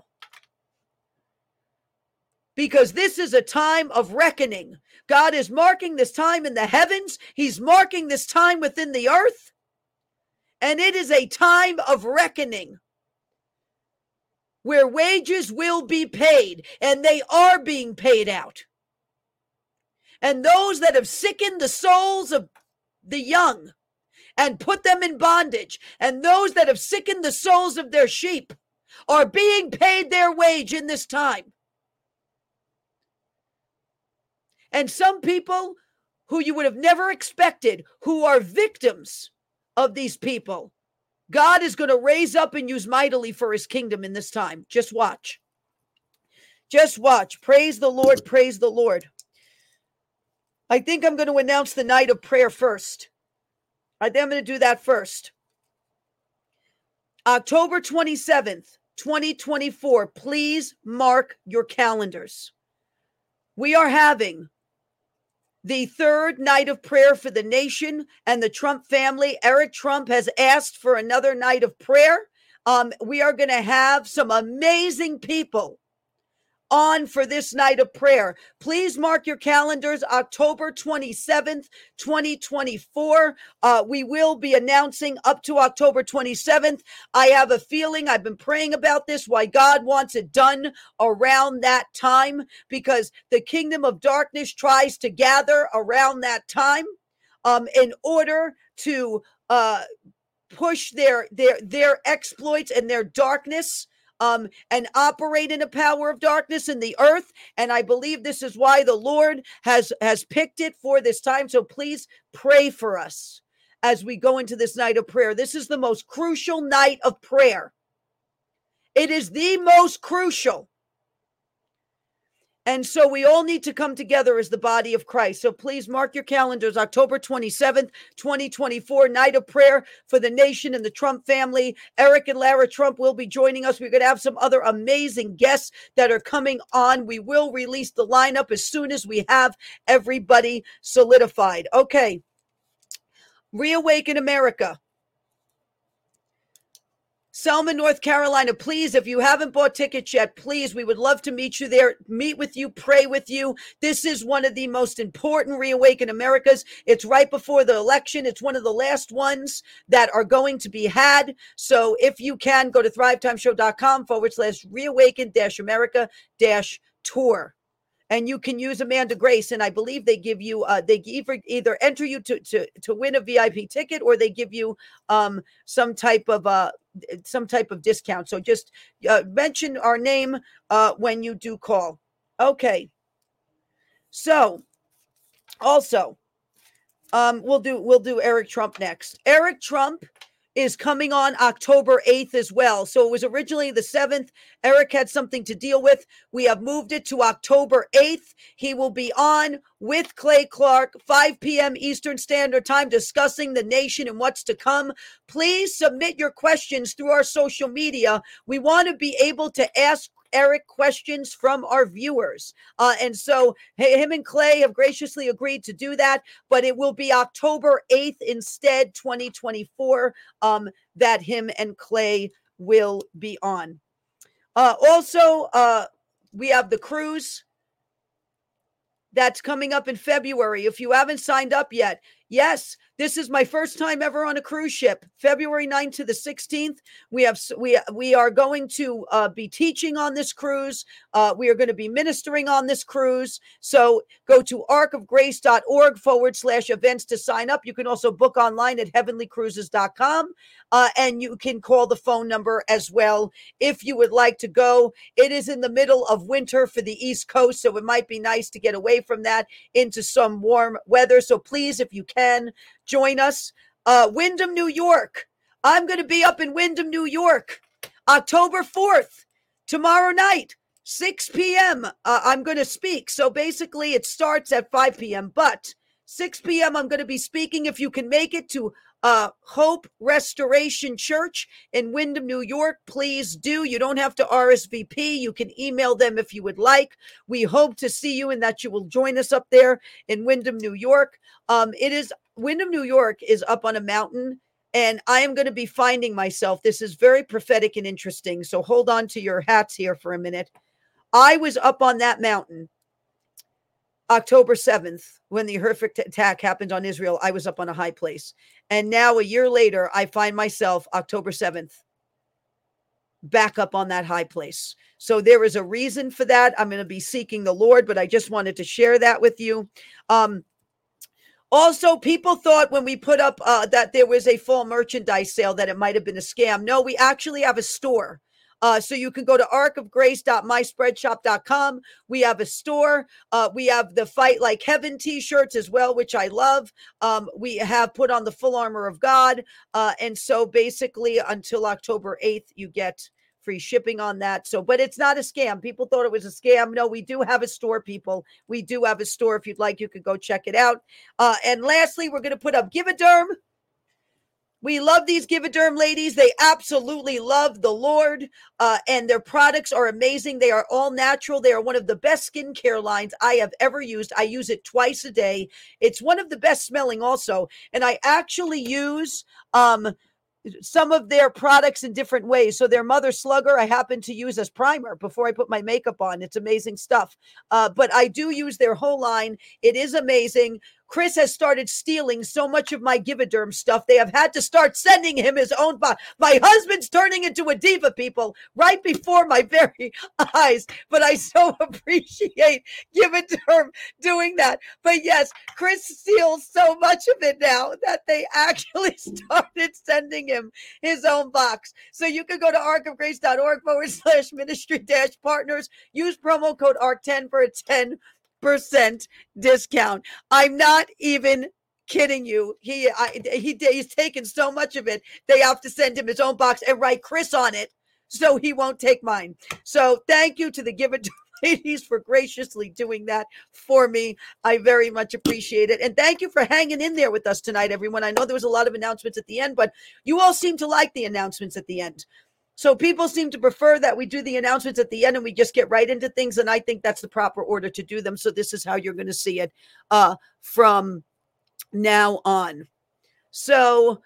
Because this is a time of reckoning. God is marking this time in the heavens. He's marking this time within the earth. And it is a time of reckoning where wages will be paid, and they are being paid out. And those that have sickened the souls of the young and put them in bondage, and those that have sickened the souls of their sheep, are being paid their wage in this time. And some people who you would have never expected, who are victims of these people, God is going to raise up and use mightily for his kingdom in this time. Just watch. Just watch. Praise the Lord. Praise the Lord. I think I'm going to announce the night of prayer first. I think I'm going to do that first. October 27th, 2024. Please mark your calendars. We are having the third night of prayer for the nation and the Trump family. Eric Trump has asked for another night of prayer. We are going to have some amazing people on for this night of prayer. Please mark your calendars, October 27th, 2024. We will be announcing up to October 27th. I have a feeling, I've been praying about this, why God wants it done around that time, because the kingdom of darkness tries to gather around that time in order to push their exploits and their darkness and operate in the power of darkness in the earth. And I believe this is why the Lord has picked it for this time. So please pray for us as we go into this night of prayer. This is the most crucial night of prayer. It is the most crucial. And so we all need to come together as the body of Christ. So please mark your calendars, October 27th, 2024, night of prayer for the nation and the Trump family. Eric and Lara Trump will be joining us. We're going to have some other amazing guests that are coming on. We will release the lineup as soon as we have everybody solidified. Okay. Reawaken America. Selma, North Carolina, please, if you haven't bought tickets yet, please, we would love to meet you there, meet with you, pray with you. This is one of the most important Reawaken Americas. It's right before the election. It's one of the last ones that are going to be had. So if you can, go to thrivetimeshow.com/Reawaken-America-tour. And you can use Amanda Grace, and I believe they give you they either enter you to win a VIP ticket, or they give you some type of discount. So just mention our name when you do call. Okay. So also we'll do Eric Trump next. Eric Trump is coming on October 8th as well. So it was originally the 7th. Eric had something to deal with. We have moved it to October 8th. He will be on with Clay Clark, 5 p.m. Eastern Standard Time, discussing the nation and what's to come. Please submit your questions through our social media. We want to be able to ask Eric questions from our viewers. And so him and Clay have graciously agreed to do that, but it will be October 8th instead, 2024, that him and Clay will be on. Also, we have the cruise that's coming up in February. If you haven't signed up yet, yes, this is my first time ever on a cruise ship. February 9th to the 16th. We are going to be teaching on this cruise. We are going to be ministering on this cruise. So go to arkofgrace.org/events to sign up. You can also book online at heavenlycruises.com. And you can call the phone number as well if you would like to go. It is in the middle of winter for the East Coast, so it might be nice to get away from that into some warm weather. So please, if you can, join us. Windham, New York. I'm going to be up in Windham, New York, October 4th, tomorrow night, 6 p.m. I'm going to speak. So basically it starts at 5 p.m., but 6 p.m. I'm going to be speaking. If you can make it to Hope Restoration Church in Windham, New York, please do. You don't have to RSVP. You can email them if you would like. We hope to see you and that you will join us up there in Windham, New York. Windham, New York is up on a mountain, and I am going to be finding myself. This is very prophetic and interesting. So hold on to your hats here for a minute. I was up on that mountain October 7th, when the horrific attack happened on Israel. I was up on a high place. And now a year later, I find myself October 7th back up on that high place. So there is a reason for that. I'm going to be seeking the Lord, but I just wanted to share that with you. Also, people thought when we put up that there was a fall merchandise sale that it might have been a scam. No, we actually have a store. So you can go to arkofgrace.myspreadshop.com. We have a store. We have the Fight Like Heaven t-shirts as well, which I love. We have put on the full armor of God. And so basically until October 8th, you get free shipping on that. So, but it's not a scam. People thought it was a scam. No, we do have a store, people. We do have a store. If you'd like, you could go check it out. And lastly, we're going to put up Givaderm. We love these Givaderm ladies. They absolutely love the Lord, and their products are amazing. They are all natural. They are one of the best skincare lines I have ever used. I use it twice a day. It's one of the best smelling also. And I actually use some of their products in different ways. So their Mother Slugger, I happen to use as primer before I put my makeup on. It's amazing stuff. But I do use their whole line. It is amazing. Chris has started stealing so much of my Givaderm stuff. They have had to start sending him his own box. My husband's turning into a diva, people, right before my very eyes. But I so appreciate Givaderm doing that. But yes, Chris steals so much of it now that they actually started sending him his own box. So you can go to arkofgrace.org/ministry-partners. Use promo code ARK10 for a 10% discount. I'm not even kidding you. He's taken so much of it. They have to send him his own box and write Chris on it so he won't take mine. So thank you to the Givaderm ladies for graciously doing that for me. I very much appreciate it. And thank you for hanging in there with us tonight, everyone. I know there was a lot of announcements at the end, but you all seem to like the announcements at the end. So people seem to prefer that we do the announcements at the end and we just get right into things. And I think that's the proper order to do them. So this is how you're going to see it from now on. So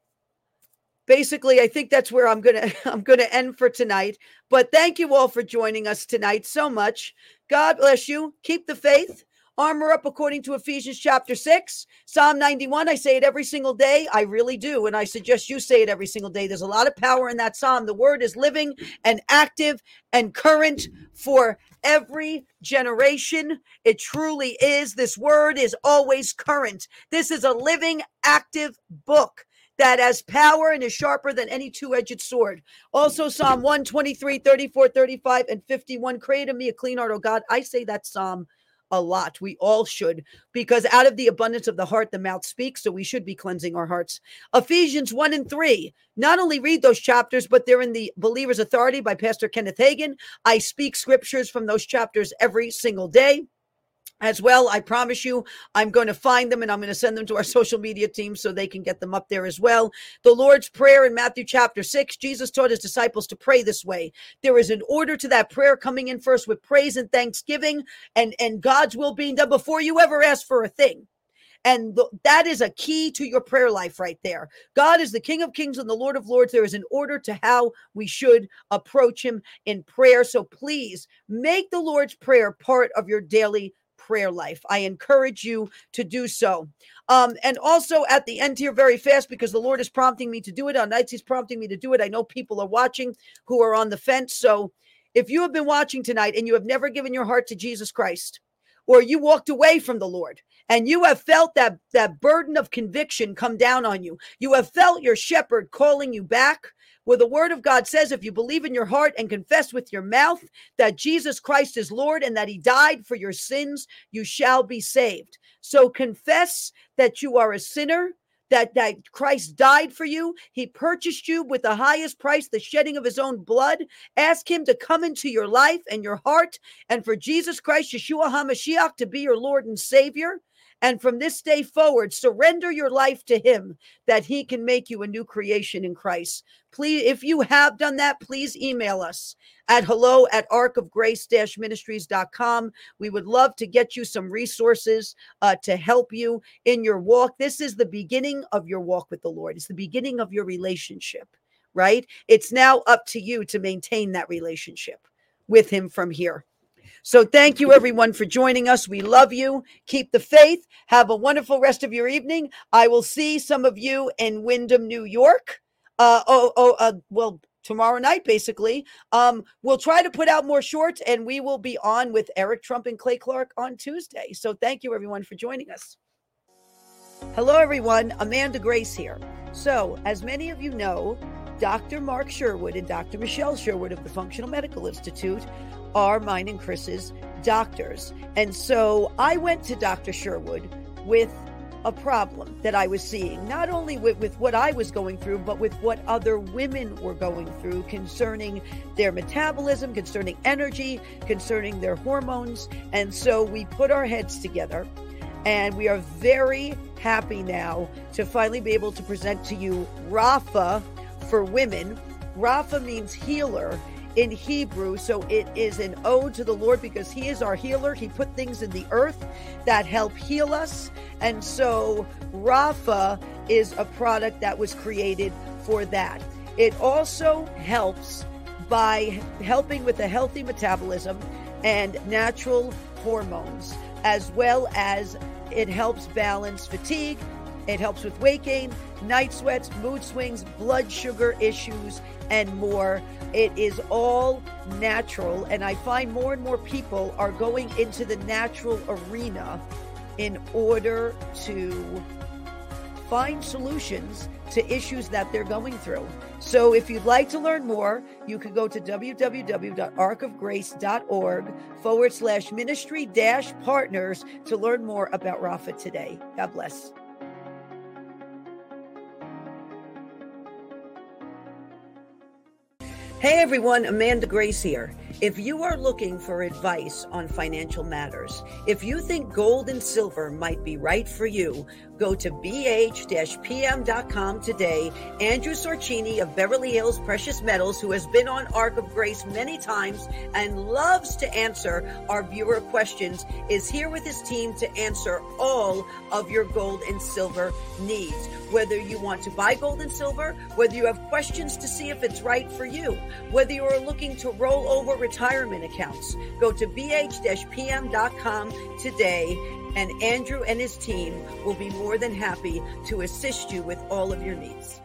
basically, I think that's where I'm gonna end for tonight. But thank you all for joining us tonight so much. God bless you. Keep the faith. Armor up according to Ephesians chapter 6. Psalm 91, I say it every single day. I really do. And I suggest you say it every single day. There's a lot of power in that psalm. The word is living and active and current for every generation. It truly is. This word is always current. This is a living, active book that has power and is sharper than any two-edged sword. Also, Psalm 123, 34, 35, and 51. Create in me a clean heart, O God. I say that psalm a lot. We all should, because out of the abundance of the heart, the mouth speaks. So we should be cleansing our hearts. Ephesians 1 and 3. Not only read those chapters, but they're in the Believer's Authority by Pastor Kenneth Hagin. I speak scriptures from those chapters every single day. As well, I promise you, I'm going to find them and I'm going to send them to our social media team so they can get them up there as well. The Lord's Prayer in Matthew chapter 6, Jesus taught his disciples to pray this way. There is an order to that prayer, coming in first with praise and thanksgiving, and God's will being done before you ever ask for a thing. And that is a key to your prayer life right there. God is the King of Kings and the Lord of Lords. There is an order to how we should approach him in prayer. So please make the Lord's Prayer part of your daily prayer life. I encourage you to do so. And also at the end here, very fast, because the Lord is prompting me to do it. On nights he's prompting me to do it. I know people are watching who are on the fence. So if you have been watching tonight and you have never given your heart to Jesus Christ, or you walked away from the Lord and you have felt that burden of conviction come down on you, you have felt your shepherd calling you back, where the word of God says, if you believe in your heart and confess with your mouth that Jesus Christ is Lord and that he died for your sins, you shall be saved. So confess that you are a sinner, that Christ died for you. He purchased you with the highest price, the shedding of his own blood. Ask him to come into your life and your heart, and for Jesus Christ, Yeshua HaMashiach, to be your Lord and Savior. And from this day forward, surrender your life to him, that he can make you a new creation in Christ. Please, if you have done that, please email us at hello@arkofgrace-ministries.com. We would love to get you some resources to help you in your walk. This is the beginning of your walk with the Lord. It's the beginning of your relationship, right? It's now up to you to maintain that relationship with him from here. So thank you, everyone, for joining us. We love you. Keep the faith. Have a wonderful rest of your evening. I will see some of you in Windham, New York. Well, tomorrow night, basically. We'll try to put out more shorts, and we will be on with Eric Trump and Clay Clark on Tuesday. So thank you, everyone, for joining us. Hello, everyone. Amanda Grace here. So, as many of you know, Dr. Mark Sherwood and Dr. Michelle Sherwood of the Functional Medical Institute are mine and Chris's doctors. And so I went to Dr. Sherwood with a problem that I was seeing, not only with what I was going through, but with what other women were going through concerning their metabolism, concerning energy, concerning their hormones. And so we put our heads together, and we are very happy now to finally be able to present to you Rapha for women. Rapha means healer in Hebrew, so it is an ode to the Lord because he is our healer. He put things in the earth that help heal us. And so Rapha is a product that was created for that. It also helps by helping with a healthy metabolism and natural hormones, as well as it helps balance fatigue. It helps with weight gain, night sweats, mood swings, blood sugar issues, and more. It is all natural, and I find more and more people are going into the natural arena in order to find solutions to issues that they're going through. So if you'd like to learn more, you can go to www.arkofgrace.org/ministry-partners to learn more about Rapha today. God bless. Hey everyone, Amanda Grace here. If you are looking for advice on financial matters, if you think gold and silver might be right for you, go to bh-pm.com today. Andrew Sorcini of Beverly Hills Precious Metals, who has been on Ark of Grace many times and loves to answer our viewer questions, is here with his team to answer all of your gold and silver needs. Whether you want to buy gold and silver, whether you have questions to see if it's right for you, whether you are looking to roll over retirement accounts, go to bh-pm.com today, and Andrew and his team will be more than happy to assist you with all of your needs.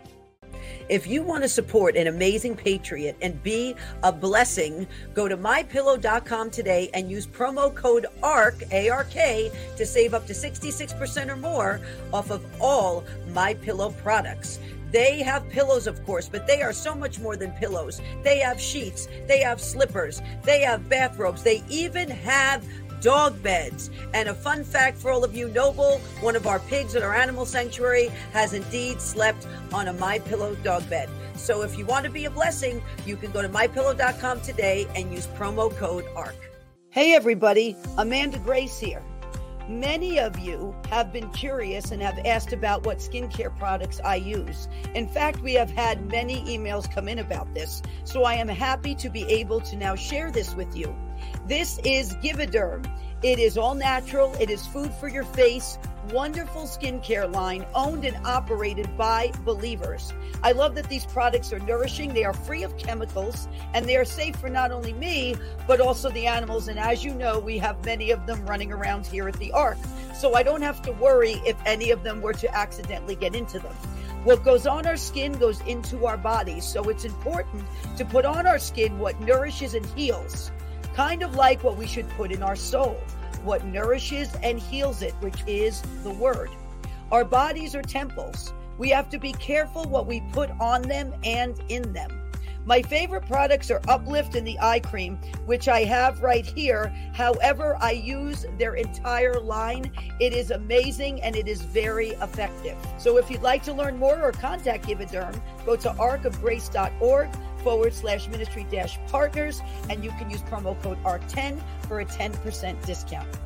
If you want to support an amazing patriot and be a blessing, go to mypillow.com today and use promo code ARK, A-R-K, to save up to 66% or more off of all MyPillow products. They have pillows, of course, but they are so much more than pillows. They have sheets, they have slippers, they have bathrobes, they even have dog beds. And a fun fact for all of you, Noble, one of our pigs at our animal sanctuary, has indeed slept on a MyPillow dog bed. So if you want to be a blessing, you can go to mypillow.com today and use promo code ARK. Hey everybody, Amanda Grace here. Many of you have been curious and have asked about what skincare products I use. In fact, we have had many emails come in about this, so I am happy to be able to now share this with you. This is Gividerm. It is all natural. It is food for your face. Wonderful skincare line owned and operated by believers. I love that these products are nourishing. They are free of chemicals, and they are safe for not only me, but also the animals. And as you know, we have many of them running around here at the Ark. So I don't have to worry if any of them were to accidentally get into them. What goes on our skin goes into our bodies. So it's important to put on our skin what nourishes and heals. Kind of like what we should put in our soul, what nourishes and heals it, which is the word. Our bodies are temples. We have to be careful what we put on them and in them. My favorite products are Uplift and the eye cream, which I have right here. However, I use their entire line. It is amazing and it is very effective. So if you'd like to learn more or contact Gividerm, go to arkofgrace.org/ministry-partners, and you can use promo code ARK10 for a 10% discount.